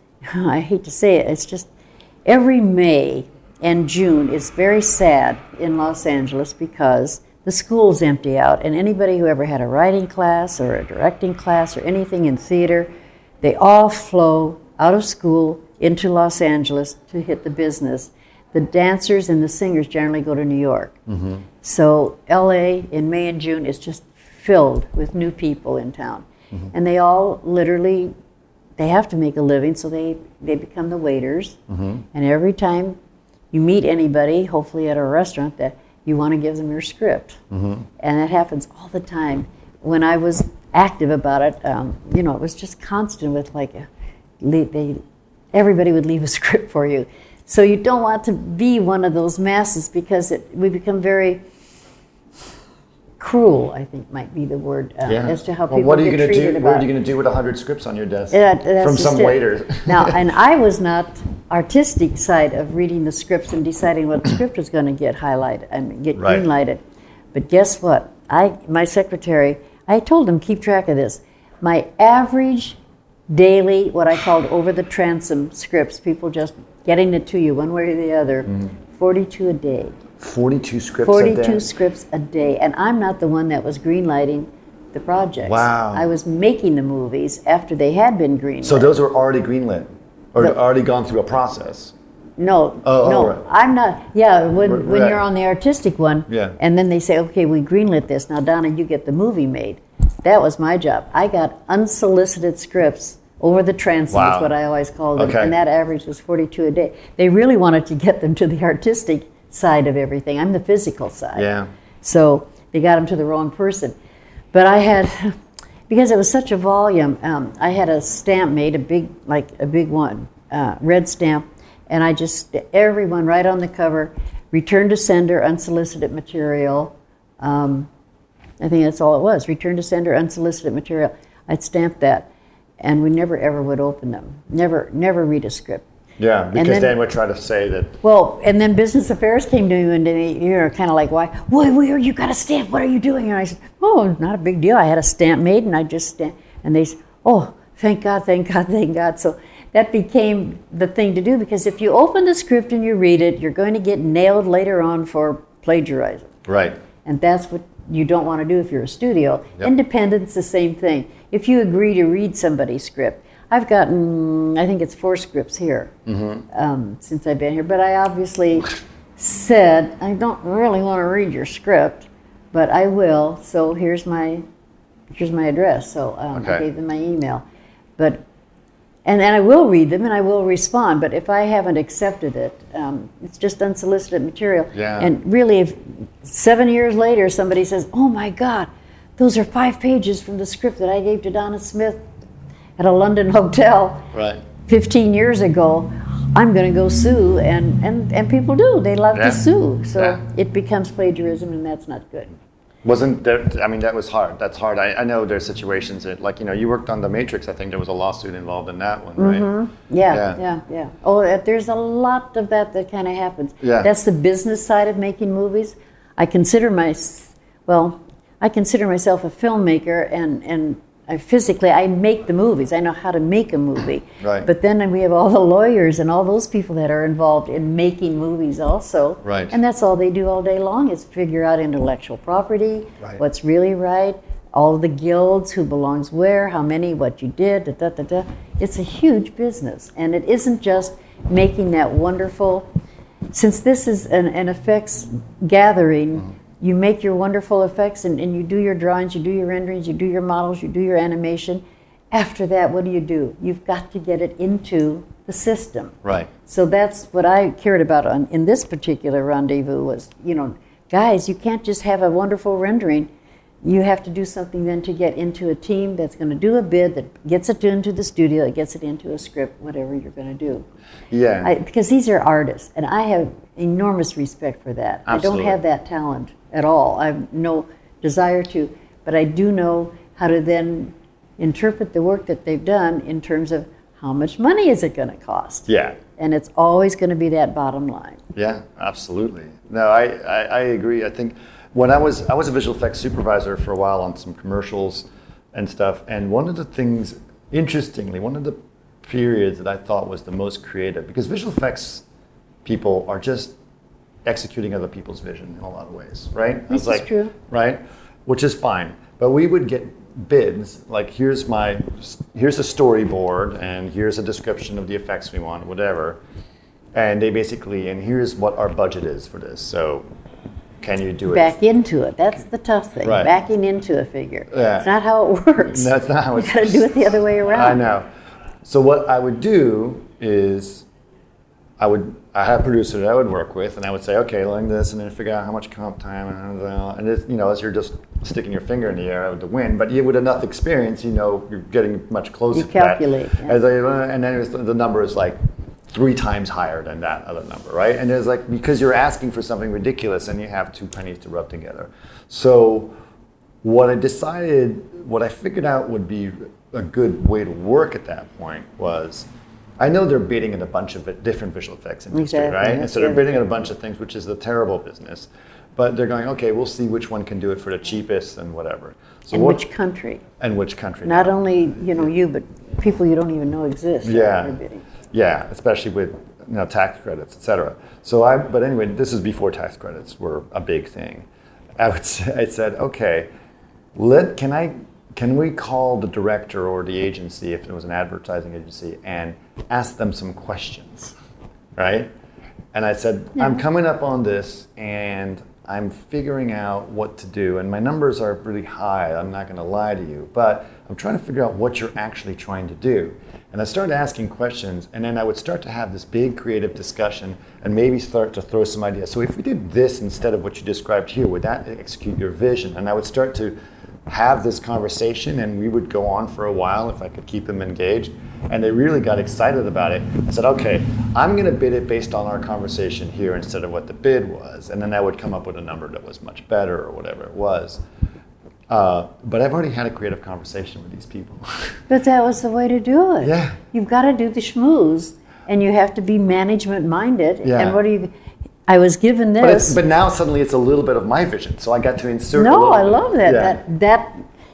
I hate to say it, it's just every May and June is very sad in Los Angeles because the schools empty out, and anybody who ever had a writing class or a directing class or anything in theater, they all flow out of school into Los Angeles to hit the business. The dancers and the singers generally go to New York. Mm-hmm. So LA in May and June is just filled with new people in town. Mm-hmm. And they all literally, they have to make a living, so they become the waiters. Mm-hmm. And every time you meet anybody, hopefully at a restaurant, that you want to give them your script. Mm-hmm. And that happens all the time. When I was active about it, you know, it was just constant with everybody would leave a script for you. So you don't want to be one of those masses, because we become very cruel, I think might be the word, as to how people
what are you
get
gonna
treated
do?
about
What are you going to do with 100 scripts on your desk
that's
from
just
some
it.
waiters?
Now, and I was not artistic side of reading the scripts and deciding what script was going to get highlighted and get green-lighted. But guess what? My secretary, I told him, keep track of this. My average daily, what I called over the transom scripts, people just getting it to you one way or the other, 42 a day.
42 scripts
42 scripts a day. And I'm not the one that was greenlighting the projects.
Wow.
I was making the movies after they had been greenlit.
So those were already greenlit, or already gone through a process?
No,
right.
I'm not. Yeah, when you're on the artistic one, and then they say, okay, we greenlit this. Now, Donna, you get the movie made. That was my job. I got unsolicited scripts over the transom, is what I always called them. Okay. And that average was 42 a day. They really wanted to get them to the artistic side of everything. I'm the physical side. Yeah. So they got them to the wrong person. But I had, because it was such a volume, I had a stamp made, a big one, red stamp, and I just, everyone right on the cover, return to sender, unsolicited material. I think that's all it was, return to sender, unsolicited material. I'd stamp that, and we never ever would open them. Never read a script.
Yeah, because then we'd try to say that.
Well, and then Business Affairs came to me, and they, kind of like, why, you got a stamp, what are you doing? And I said, oh, not a big deal. I had a stamp made, and I just stamped. And they said, oh, Thank God, thank God, thank God. So that became the thing to do, because if you open the script and you read it, you're going to get nailed later on for plagiarizing.
Right.
And that's what you don't want to do if you're a studio.
Yep.
Independent's the same thing. If you agree to read somebody's script, I've gotten, I think it's 4 scripts here since I've been here, but I obviously said, I don't really want to read your script, but I will, so here's my address. So I gave them my email. But and I will read them and I will respond, but if I haven't accepted it, it's just unsolicited material.
Yeah.
And really, if 7 years later somebody says, oh my God, those are 5 pages from the script that I gave to Donna Smith at a London hotel 15 years ago, I'm going to go sue, and people do. They love to sue. So it becomes plagiarism, and that's not good.
Wasn't there, I mean, that was hard. That's hard. I know there's situations that, like, you worked on The Matrix. I think there was a lawsuit involved in that one, right?
Mm-hmm. Yeah. Oh, there's a lot of that kind of happens.
Yeah.
That's the business side of making movies. I consider myself a filmmaker, and I make the movies. I know how to make a movie.
Right.
But then we have all the lawyers and all those people that are involved in making movies also.
Right.
And that's all they do all day long is figure out intellectual property, what's really right, all the guilds, who belongs where, how many, what you did, It's a huge business. And it isn't just making that wonderful, since this is an effects gathering, you make your wonderful effects and you do your drawings, you do your renderings, you do your models, you do your animation. After that, what do? You've got to get it into the system.
Right.
So that's what I cared about in this particular rendezvous was, guys, you can't just have a wonderful rendering. You have to do something then to get into a team that's going to do a bid, that gets it into the studio, that gets it into a script, whatever you're going to do.
Yeah.
Because these are artists, and I have enormous respect for that.
Absolutely.
I don't have that talent at all. I have no desire to, but I do know how to then interpret the work that they've done in terms of how much money is it going to cost.
Yeah.
And it's always going to be that bottom line.
Yeah, absolutely. No, I agree. I think when I was a visual effects supervisor for a while on some commercials and stuff, and one of the things, interestingly, one of the periods that I thought was the most creative, because visual effects people are just executing other people's vision in a lot of ways, right?
This is true.
Right? Which is fine. But we would get bids, like here's a storyboard and here's a description of the effects we want, whatever. And they basically, and here's what our budget is for this. So can you do it?
Back into it. That's the tough thing.
Right.
Backing into a figure.
Yeah.
It's not how it works.
That's not how it works.
You got to do it the other way around.
I know. So what I would do is I had a producer that I would work with, and I would say, okay, learn this, and then figure out how much comp time, and it's, as you're just sticking your finger in the air to win. But with enough experience, you're getting much closer.
You calculate.
To that. Yeah. And then the number is like 3 times higher than that other number, right? And there's like, because you're asking for something ridiculous, and you have 2 pennies to rub together. So what I figured out would be a good way to work at that point was, I know they're bidding in a bunch of different visual effects industry,
exactly.
right? And so they're bidding in a bunch of things, which is a terrible business. But they're going, okay, we'll see which one can do it for the cheapest and whatever. So
and which country.
And which country.
Not only, you, but people you don't even know exist.
Yeah.
Are bidding.
Yeah, especially with tax credits, et cetera. But anyway, this is before tax credits were a big thing. I said, okay, can we call the director or the agency, if it was an advertising agency, and ask them some questions, right? And I said, I'm coming up on this, and I'm figuring out what to do, and my numbers are pretty high, I'm not gonna lie to you, but I'm trying to figure out what you're actually trying to do. And I started asking questions, and then I would start to have this big creative discussion and maybe start to throw some ideas. So if we did this instead of what you described here, would that execute your vision? And I would start to have this conversation, and we would go on for a while if I could keep them engaged. And they really got excited about it. I said, okay, I'm going to bid it based on our conversation here instead of what the bid was. And then I would come up with a number that was much better or whatever it was. But I've already had a creative conversation with these people.
But that was the way to do it.
Yeah.
You've got to do the schmooze, and you have to be management minded.
Yeah.
And I was given this.
But now suddenly it's a little bit of my vision, so I got to insert.
No, I love that.
Yeah.
That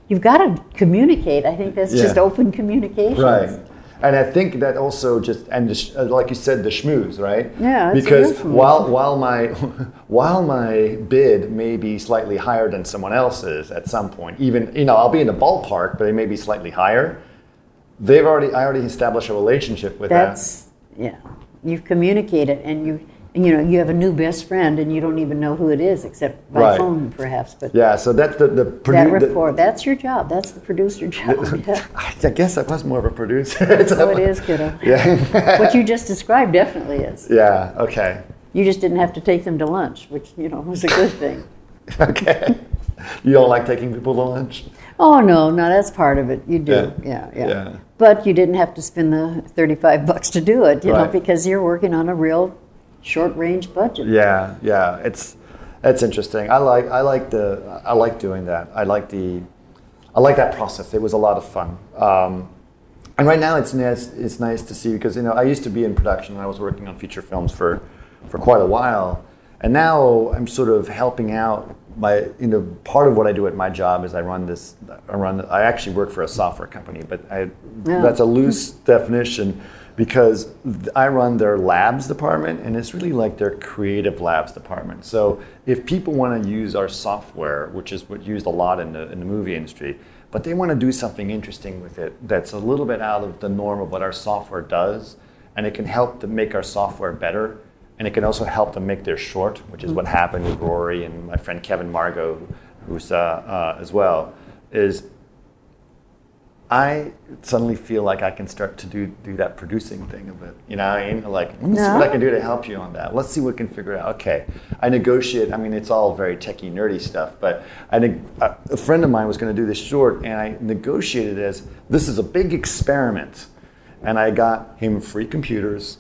you've got to communicate. I think that's just open communication.
Right. And I think that also like you said, the schmooze, right?
Yeah, it's
because
a
while my bid may be slightly higher than someone else's at some point, even I'll be in the ballpark, but it may be slightly higher. I already established a relationship with
Yeah, you've communicated, and you have a new best friend, and you don't even know who it is except by phone, perhaps. But
yeah, so that's the
that rapport. That's your job. That's the producer job.
I guess I was more of a producer.
So it is, kiddo.
Yeah.
What you just described definitely is.
Yeah. Okay.
You just didn't have to take them to lunch, which was a good thing.
Okay. You don't like taking people to lunch?
Oh no, that's part of it. You do, yeah. But you didn't have to spend the $35 to do it, because you're working on a real short-range budget.
Yeah. That's interesting. I like doing that. I like that process. It was a lot of fun. And right now it's nice to see, because I used to be in production. I was working on feature films for quite a while, and now I'm sort of helping out. Part of what I do at my job is I actually work for a software company, but that's a loose definition, because I run their labs department, and it's really like their creative labs department. So if people want to use our software, which is used a lot in the movie industry, but they want to do something interesting with it that's a little bit out of the norm of what our software does, and it can help to make our software better, and it can also help them make their short, which is what happened with Rory and my friend Kevin Margot, who's as well, is I suddenly feel like I can start to do that producing thing of it. You know what I mean? Like, let me see what I can do to help you on that. Let's see what we can figure out. Okay, I negotiate. I mean, it's all very techie, nerdy stuff, but a friend of mine was going to do this short, and I negotiated it as, this is a big experiment. And I got him free computers,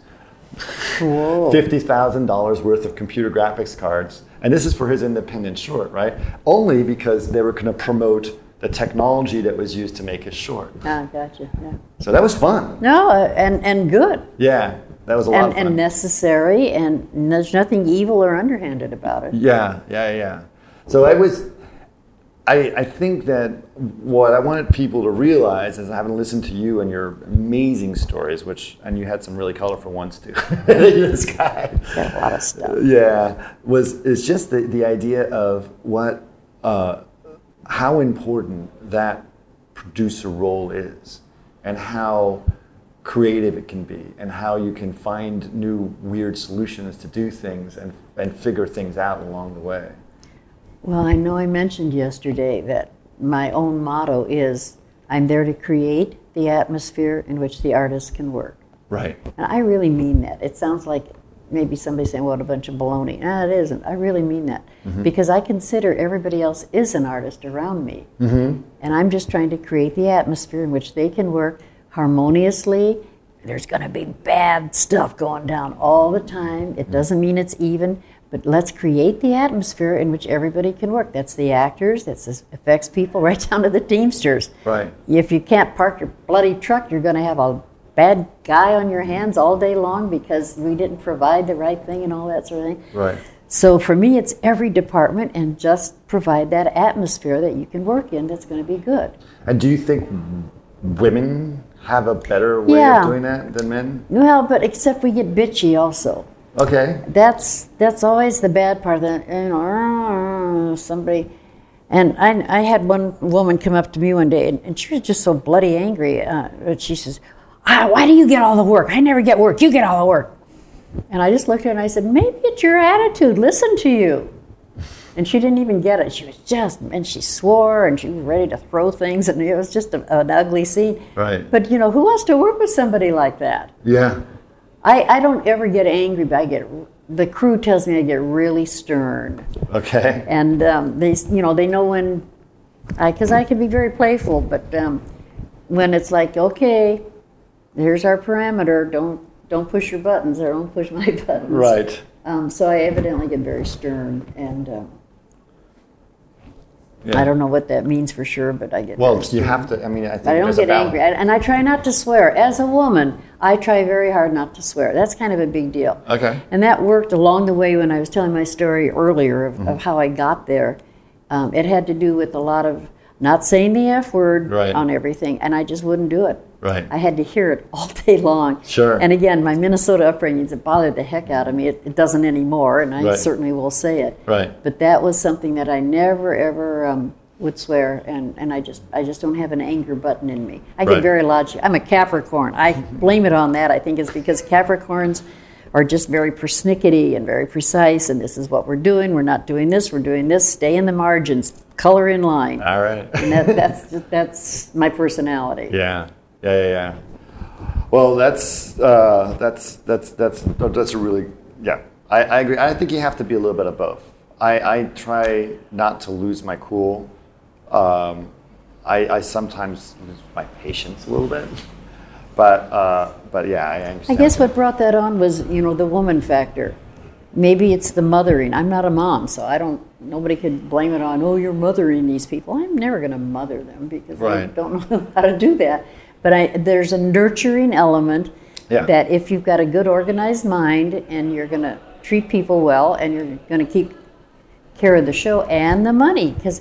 $50,000 worth of computer graphics cards, and this is for his independent short, right? Only because they were going to promote the technology that was used to make his short.
Ah, gotcha. Yeah.
So that was fun.
No, and good.
Yeah, that was a lot of fun.
And necessary, and there's nothing evil or underhanded about it.
Yeah. So I think that what I wanted people to realize, is having listened to you and your amazing stories, and you had some really colorful ones too. This guy.
Got a lot of stuff.
Yeah, is just the idea of how important that producer role is, and how creative it can be, and how you can find new weird solutions to do things and figure things out along the way.
Well, I know I mentioned yesterday that my own motto is, I'm there to create the atmosphere in which the artist can work.
Right.
And I really mean that. It sounds like maybe somebody saying, well, a bunch of baloney. No, it isn't. I really mean that. Mm-hmm. Because I consider everybody else is an artist around me. Mm-hmm. And I'm just trying to create the atmosphere in which they can work harmoniously. There's going to be bad stuff going down all the time. It doesn't mean it's even. But let's create the atmosphere in which everybody can work. That's the actors, that's the effects people, right down to the Teamsters.
Right.
If you can't park your bloody truck, you're going to have a bad guy on your hands all day long because we didn't provide the right thing and all that sort of thing.
Right.
So for me, it's every department, and just provide that atmosphere that you can work in that's going to be good.
And do you think women have a better way of doing that than men?
Well, but except we get bitchy also.
Okay.
That's always the bad part. That somebody, and I had one woman come up to me one day, and she was just so bloody angry. She says, "Why do you get all the work? I never get work. You get all the work." And I just looked at her and I said, "Maybe it's your attitude. Listen to you." And she didn't even get it. She was and she swore, and she was ready to throw things, and it was just an ugly scene.
Right.
But who wants to work with somebody like that?
Yeah.
I don't ever get angry, but the crew tells me I get really stern.
Okay.
And they know when, because I can be very playful, but when it's like, okay, here's our parameter, don't push your buttons, or don't push my buttons.
Right.
So I evidently get very stern, and I don't know what that means for sure, but I get.
Well, you have to. I mean, I think
I don't get angry, and I try not to swear. As a woman, I try very hard not to swear. That's kind of a big deal.
Okay.
And that worked along the way when I was telling my story earlier of how I got there. It had to do with a lot of not saying the F word
Right.
on everything, and I just wouldn't do it.
Right.
I had to hear it all day long.
Sure.
And again, my Minnesota upbringings, it bothered the heck out of me. It doesn't anymore, and I
Right.
certainly will say it.
Right.
But that was something that I never, ever would swear, and I just don't have an anger button in me. I
Right.
get very logical. I'm a Capricorn. I blame it on that. I think it's because Capricorns are just very persnickety and very precise, and this is what we're doing. We're not doing this. We're doing this. Stay in the margins. Color in line.
All right.
And that's my personality.
Yeah. Well, that's a really, yeah. I agree. I think you have to be a little bit of both. I try not to lose my cool. I sometimes lose my patience a little bit. But yeah, I understand.
I guess what brought that on was, the woman factor. Maybe it's the mothering. I'm not a mom, so nobody could blame it on, oh, you're mothering these people. I'm never going to mother them because I
Right.
don't know how to do that. But there's a nurturing element that if you've got a good organized mind and you're going to treat people well and you're going to keep care of the show and the money, because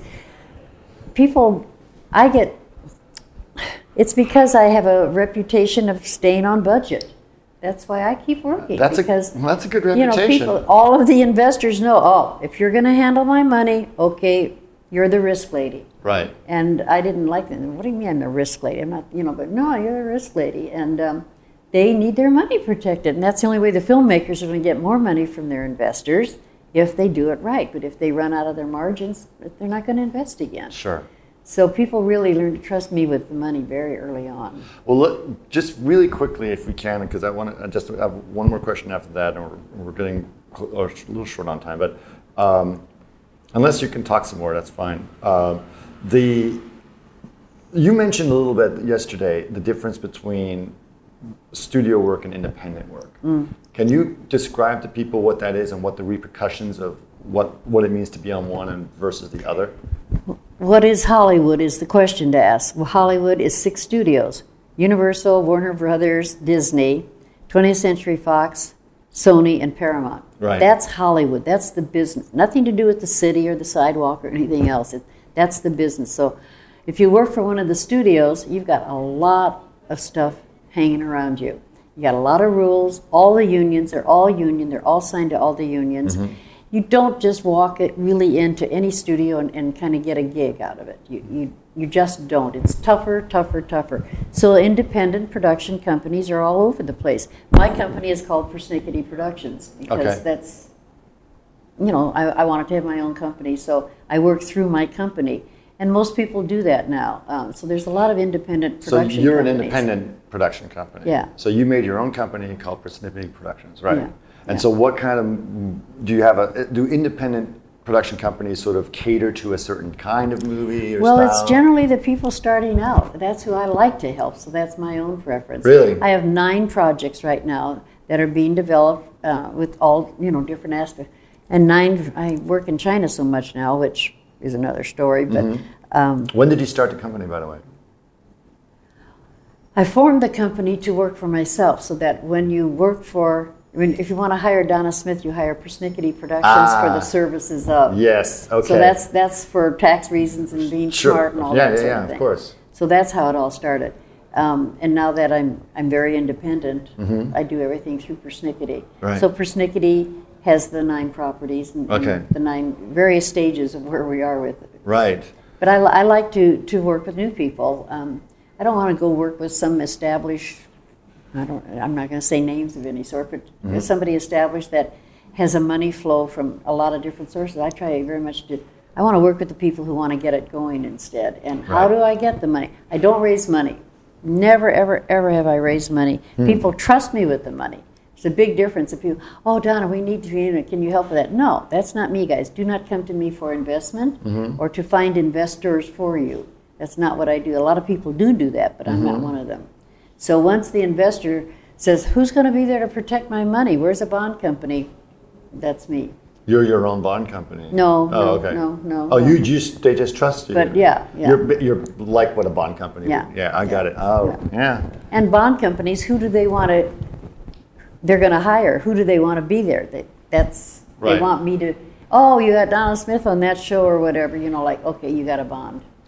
it's because I have a reputation of staying on budget. That's why I keep working.
That's a good reputation.
All of the investors know, if you're going to handle my money, okay, you're the risk lady.
Right.
And I didn't like that. What do you mean I'm the risk lady? I'm not, but no, you're the risk lady. And they need their money protected. And that's the only way the filmmakers are going to get more money from their investors if they do it right. But if they run out of their margins, they're not going to invest again.
Sure.
So people really learn to trust me with the money very early on.
Well, just really quickly, if we can, because I just have one more question after that, and we're getting a little short on time. But unless you can talk some more, that's fine. You mentioned a little bit yesterday the difference between studio work and independent work. Can you describe to people what that is and what the repercussions of what it means to be on one and versus the other?
What is Hollywood is the question to ask. Well, Hollywood is 6 studios: Universal, Warner Brothers, Disney, 20th Century Fox, Sony, and Paramount.
Right.
That's Hollywood. That's the business. Nothing to do with the city or the sidewalk or anything else. That's the business. So if you work for one of the studios, you've got a lot of stuff hanging around you. You got a lot of rules. All the unions, they're all union. They're all signed to all the unions. Mm-hmm. You don't just walk it really into any studio and kind of get a gig out of it. You just don't. It's tougher. So independent production companies are all over the place. My company is called Persnickety Productions because that's, I wanted to have my own company, so I work through my company. And most people do that now. So there's a lot of independent production companies. So
you're an independent production company.
Yeah.
So you made your own company called Persnickety Productions, right?
Yeah.
And so what kind of, do independent production companies sort of cater to a certain kind of movie or
Well,
style?
it's generally the people starting out. That's who I like to help, so that's my own preference.
Really?
I have 9 projects right now that are being developed with all, different aspects. And 9, I work in China so much now, which is another story. But
when did you start the company, by the way?
I formed the company to work for myself, so that when you work for, if you want to hire Donna Smith, you hire Persnickety Productions for the services of.
Yes, okay.
So that's for tax reasons and being smart and all that sort of thing.
Of course.
So that's how it all started. And now that I'm very independent, I do everything through Persnickety.
Right.
So Persnickety has the 9 properties and the 9 various stages of where we are with it.
Right.
But I like to work with new people. I don't want to go work with some established, I'm not going to say names of any sort, but somebody established that has a money flow from a lot of different sources. I try very much I want to work with the people who want to get it going instead. And how do I get the money? I don't raise money. Never, ever, ever have I raised money. People trust me with the money. There's a big difference. If you, Donna, we need to, can you help with that? No, that's not me, guys. Do not come to me for investment or to find investors for you. That's not what I do. A lot of people do that, but I'm not one of them. So once the investor says, who's going to be there to protect my money? Where's a bond company? That's me.
You're your own bond company?
No.
Oh, they just trust you.
But yeah.
You're like what a bond company would. Yeah, I got it. Oh, yeah.
And bond companies, who do they want to, they're going to hire? Who do they want to be there? They want me to, you got Donna Smith on that show or whatever, okay, you got a bond.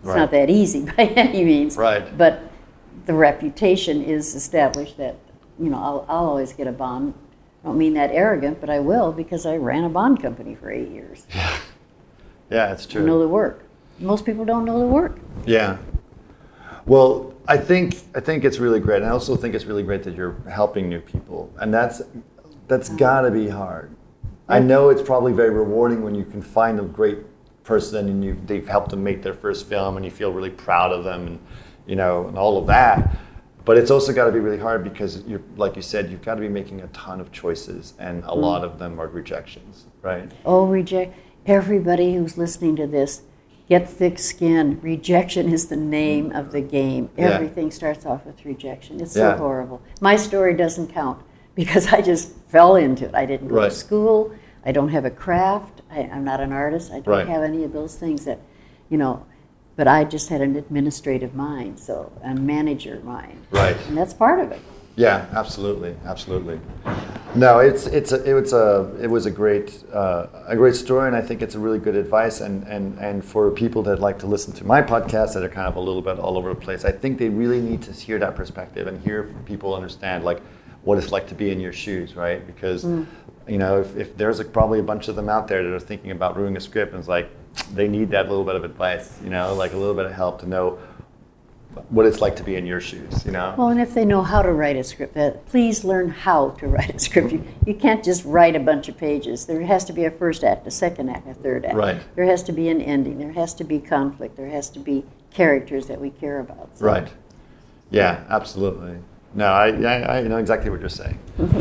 It's not that easy by any means.
Right.
But the reputation is established that, I'll always get a bond. I don't mean that arrogant, but I will, because I ran a bond company for 8 years.
Yeah, it's true.
I know the work. Most people don't know the work.
Yeah. Well, I think it's really great. And I also think it's really great that you're helping new people. And that's got to be hard. I know it's probably very rewarding when you can find a great person and they've helped them make their first film and you feel really proud of them and, and all of that. But it's also got to be really hard because, like you said, you've got to be making a ton of choices, and a lot of them are rejections, right?
Oh, everybody who's listening to this, get thick skin. Rejection is the name of the game. Everything starts off with rejection. It's so horrible. My story doesn't count because I just fell into it. I didn't go to school. I don't have a craft. I'm not an artist. I don't have any of those things that, but I just had an administrative mind, so a manager mind.
Right.
And that's part of it.
Yeah, absolutely. No, it was a great story, and I think it's a really good advice. And for people that like to listen to my podcast that are kind of a little bit all over the place, I think they really need to hear that perspective and hear people understand like what it's like to be in your shoes, right? Because if there's probably a bunch of them out there that are thinking about reading a script, and it's like they need that little bit of advice, like a little bit of help to know what it's like to be in your shoes,
Well, and if they know how to write a script, please learn how to write a script. You can't just write a bunch of pages. There has to be a first act, a second act, a third act.
Right.
There has to be an ending. There has to be conflict. There has to be characters that we care about. So.
Right. Yeah, absolutely. No, I know exactly what you're saying.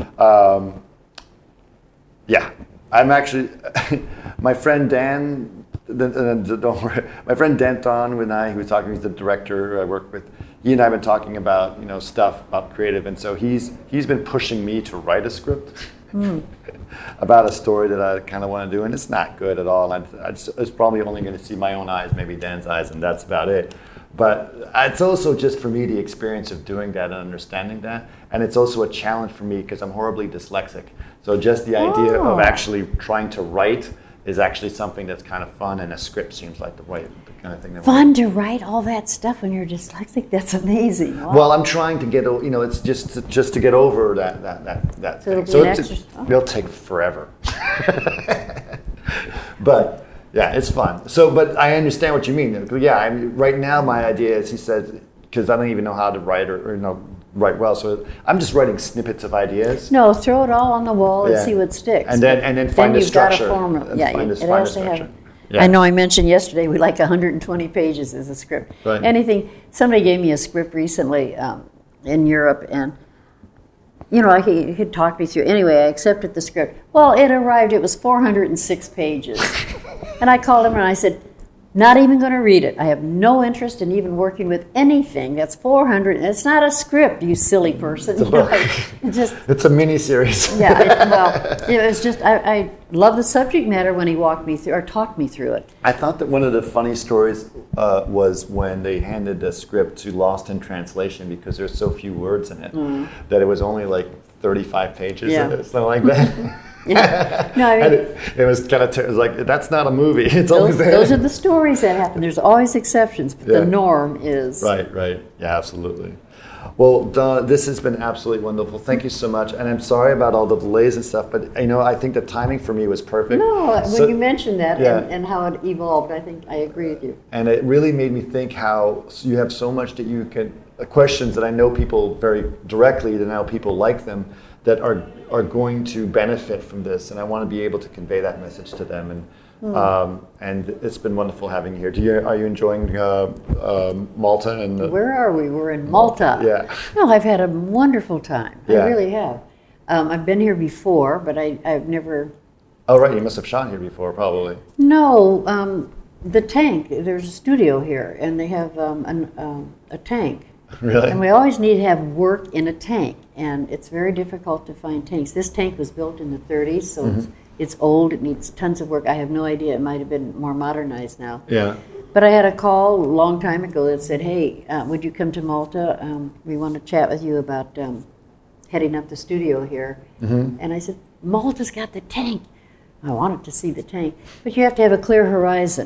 Yeah, I'm actually, my friend Dan, don't worry, my friend Dan Thon and I, who was talking, he's the director I work with, he and I have been talking about, stuff about creative, and so he's been pushing me to write a script about a story that I kind of want to do, and it's not good at all. It's probably only going to see my own eyes, maybe Dan's eyes, and that's about it. But it's also just for me the experience of doing that and understanding that. And it's also a challenge for me because I'm horribly dyslexic. So just the idea of actually trying to write is actually something that's kind of fun, and a script seems like the kind of thing.
Fun to write all that stuff when you're dyslexic? That's amazing. Wow.
Well, I'm trying to get, it's just to get over that
so
thing. It'll take forever. But yeah, it's fun. So, but I understand what you mean. Yeah, right now my idea is, he says, because I don't even know how to write or write well, so I'm just writing snippets of ideas.
No, throw it all on the wall and see what sticks.
And then find a structure.
Then you've got a formula. Yeah, it has to have.
Yeah.
I know I mentioned yesterday we like 120 pages as a script.
Right.
Somebody gave me a script recently in Europe, and he'd talked me through. Anyway, I accepted the script. Well, it arrived, it was 406 pages. And I called him and I said, not even going to read it. I have no interest in even working with anything that's 400. It's not a script, you silly person.
It's a mini series.
Yeah, it was just, I love the subject matter when he walked me through, or talked me through it.
I thought that one of the funny stories was when they handed the script to Lost in Translation, because there's so few words in it, that it was only like 35 pages, something like that.
Yeah. No, I mean,
it was kind of it was like, that's not a movie. It's
those are the stories that happen. There's always exceptions, but the norm is
right. Yeah, absolutely. Well, Donna, this has been absolutely wonderful. Thank you so much, and I'm sorry about all the delays and stuff, but I think the timing for me was perfect.
No, when you mentioned that and how it evolved, I think I agree with you.
And it really made me think how you have so much that you can questions that I know people very directly, that now people like them, that are going to benefit from this, and I want to be able to convey that message to them. And it's been wonderful having you here. Are you enjoying Malta?
Where are we? We're in Malta.
Yeah.
No, I've had a wonderful time.
Yeah.
I really have. I've been here before, but I've never.
Oh right, you must have shot here before, probably.
No, the tank. There's a studio here, and they have a tank.
Really?
And we always need to have work in a tank, and it's very difficult to find tanks. This tank was built in the 30s, so it's old. It needs tons of work. I have no idea. It might have been more modernized now.
Yeah.
But I had a call a long time ago that said, hey, would you come to Malta? We want to chat with you about heading up the studio here. And I said, Malta's got the tank. I wanted to see the tank. But you have to have a clear horizon.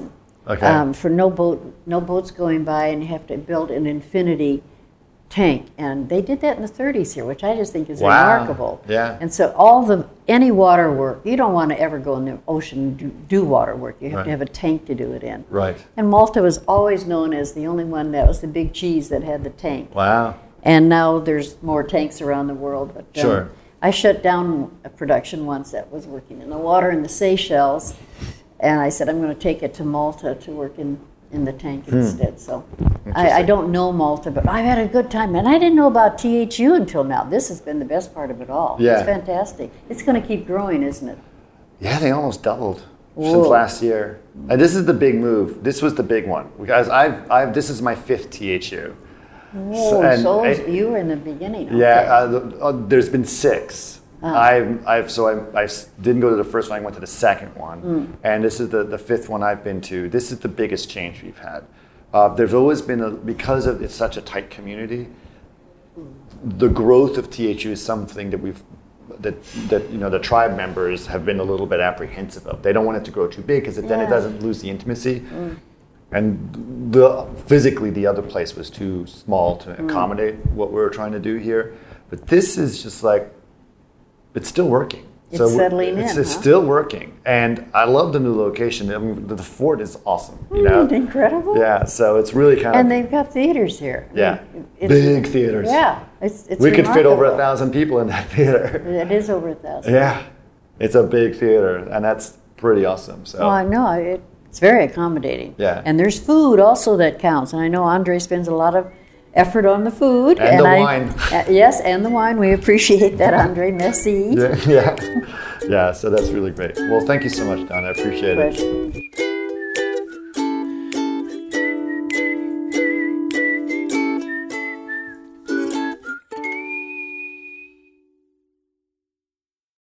Okay.
For no boats going by, and you have to build an infinity tank. And they did that in the 30s here, which I just think is remarkable.
Yeah.
And so any water work, you don't want to ever go in the ocean and do water work. You have to have a tank to do it in.
Right.
And Malta was always known as the only one that was the big cheese that had the tank.
Wow.
And now there's more tanks around the world. But
Sure.
I shut down a production once that was working in the water in the Seychelles, and I said I'm going to take it to Malta to work in the tank instead. So I don't know Malta, but I've had a good time. And I didn't know about THU until now. This has been the best part of it all.
Yeah.
It's fantastic. It's going to keep growing, isn't it?
Yeah, they almost doubled since
Whoa.
last year. And this is the big move. This was the big one. Because this is my 5th THU.
Whoa, so you were in the beginning. Okay.
Yeah, there's been 6. I didn't go to the first one. I went to the second one, and this is the 5th one I've been to. This is the biggest change we've had. There's always been because it's such a tight community. The growth of THU is something that the tribe members have been a little bit apprehensive of. They don't want it to grow too big because then it doesn't lose the intimacy. And physically, the other place was too small to accommodate what we were trying to do here. But this is just like, it's still working.
It's settling in.
It's still working. And I love the new location. I mean, the fort is awesome. You know?
Incredible.
Yeah, so it's really kind of...
And they've got theaters here.
Yeah, big theaters.
Yeah, it's
we could fit over
remarkable.
1,000 people in that theater.
It is over 1,000.
Yeah, it's a big theater, and that's pretty awesome. So.
Well, I know. It's very accommodating.
Yeah.
And there's food also that counts. And I know Andre spends a lot of effort on the food.
And the wine.
Yes, and the wine. We appreciate that, Andre. Merci.
Yeah, so that's really great. Well, thank you so much, Don. I appreciate it.
Pleasure.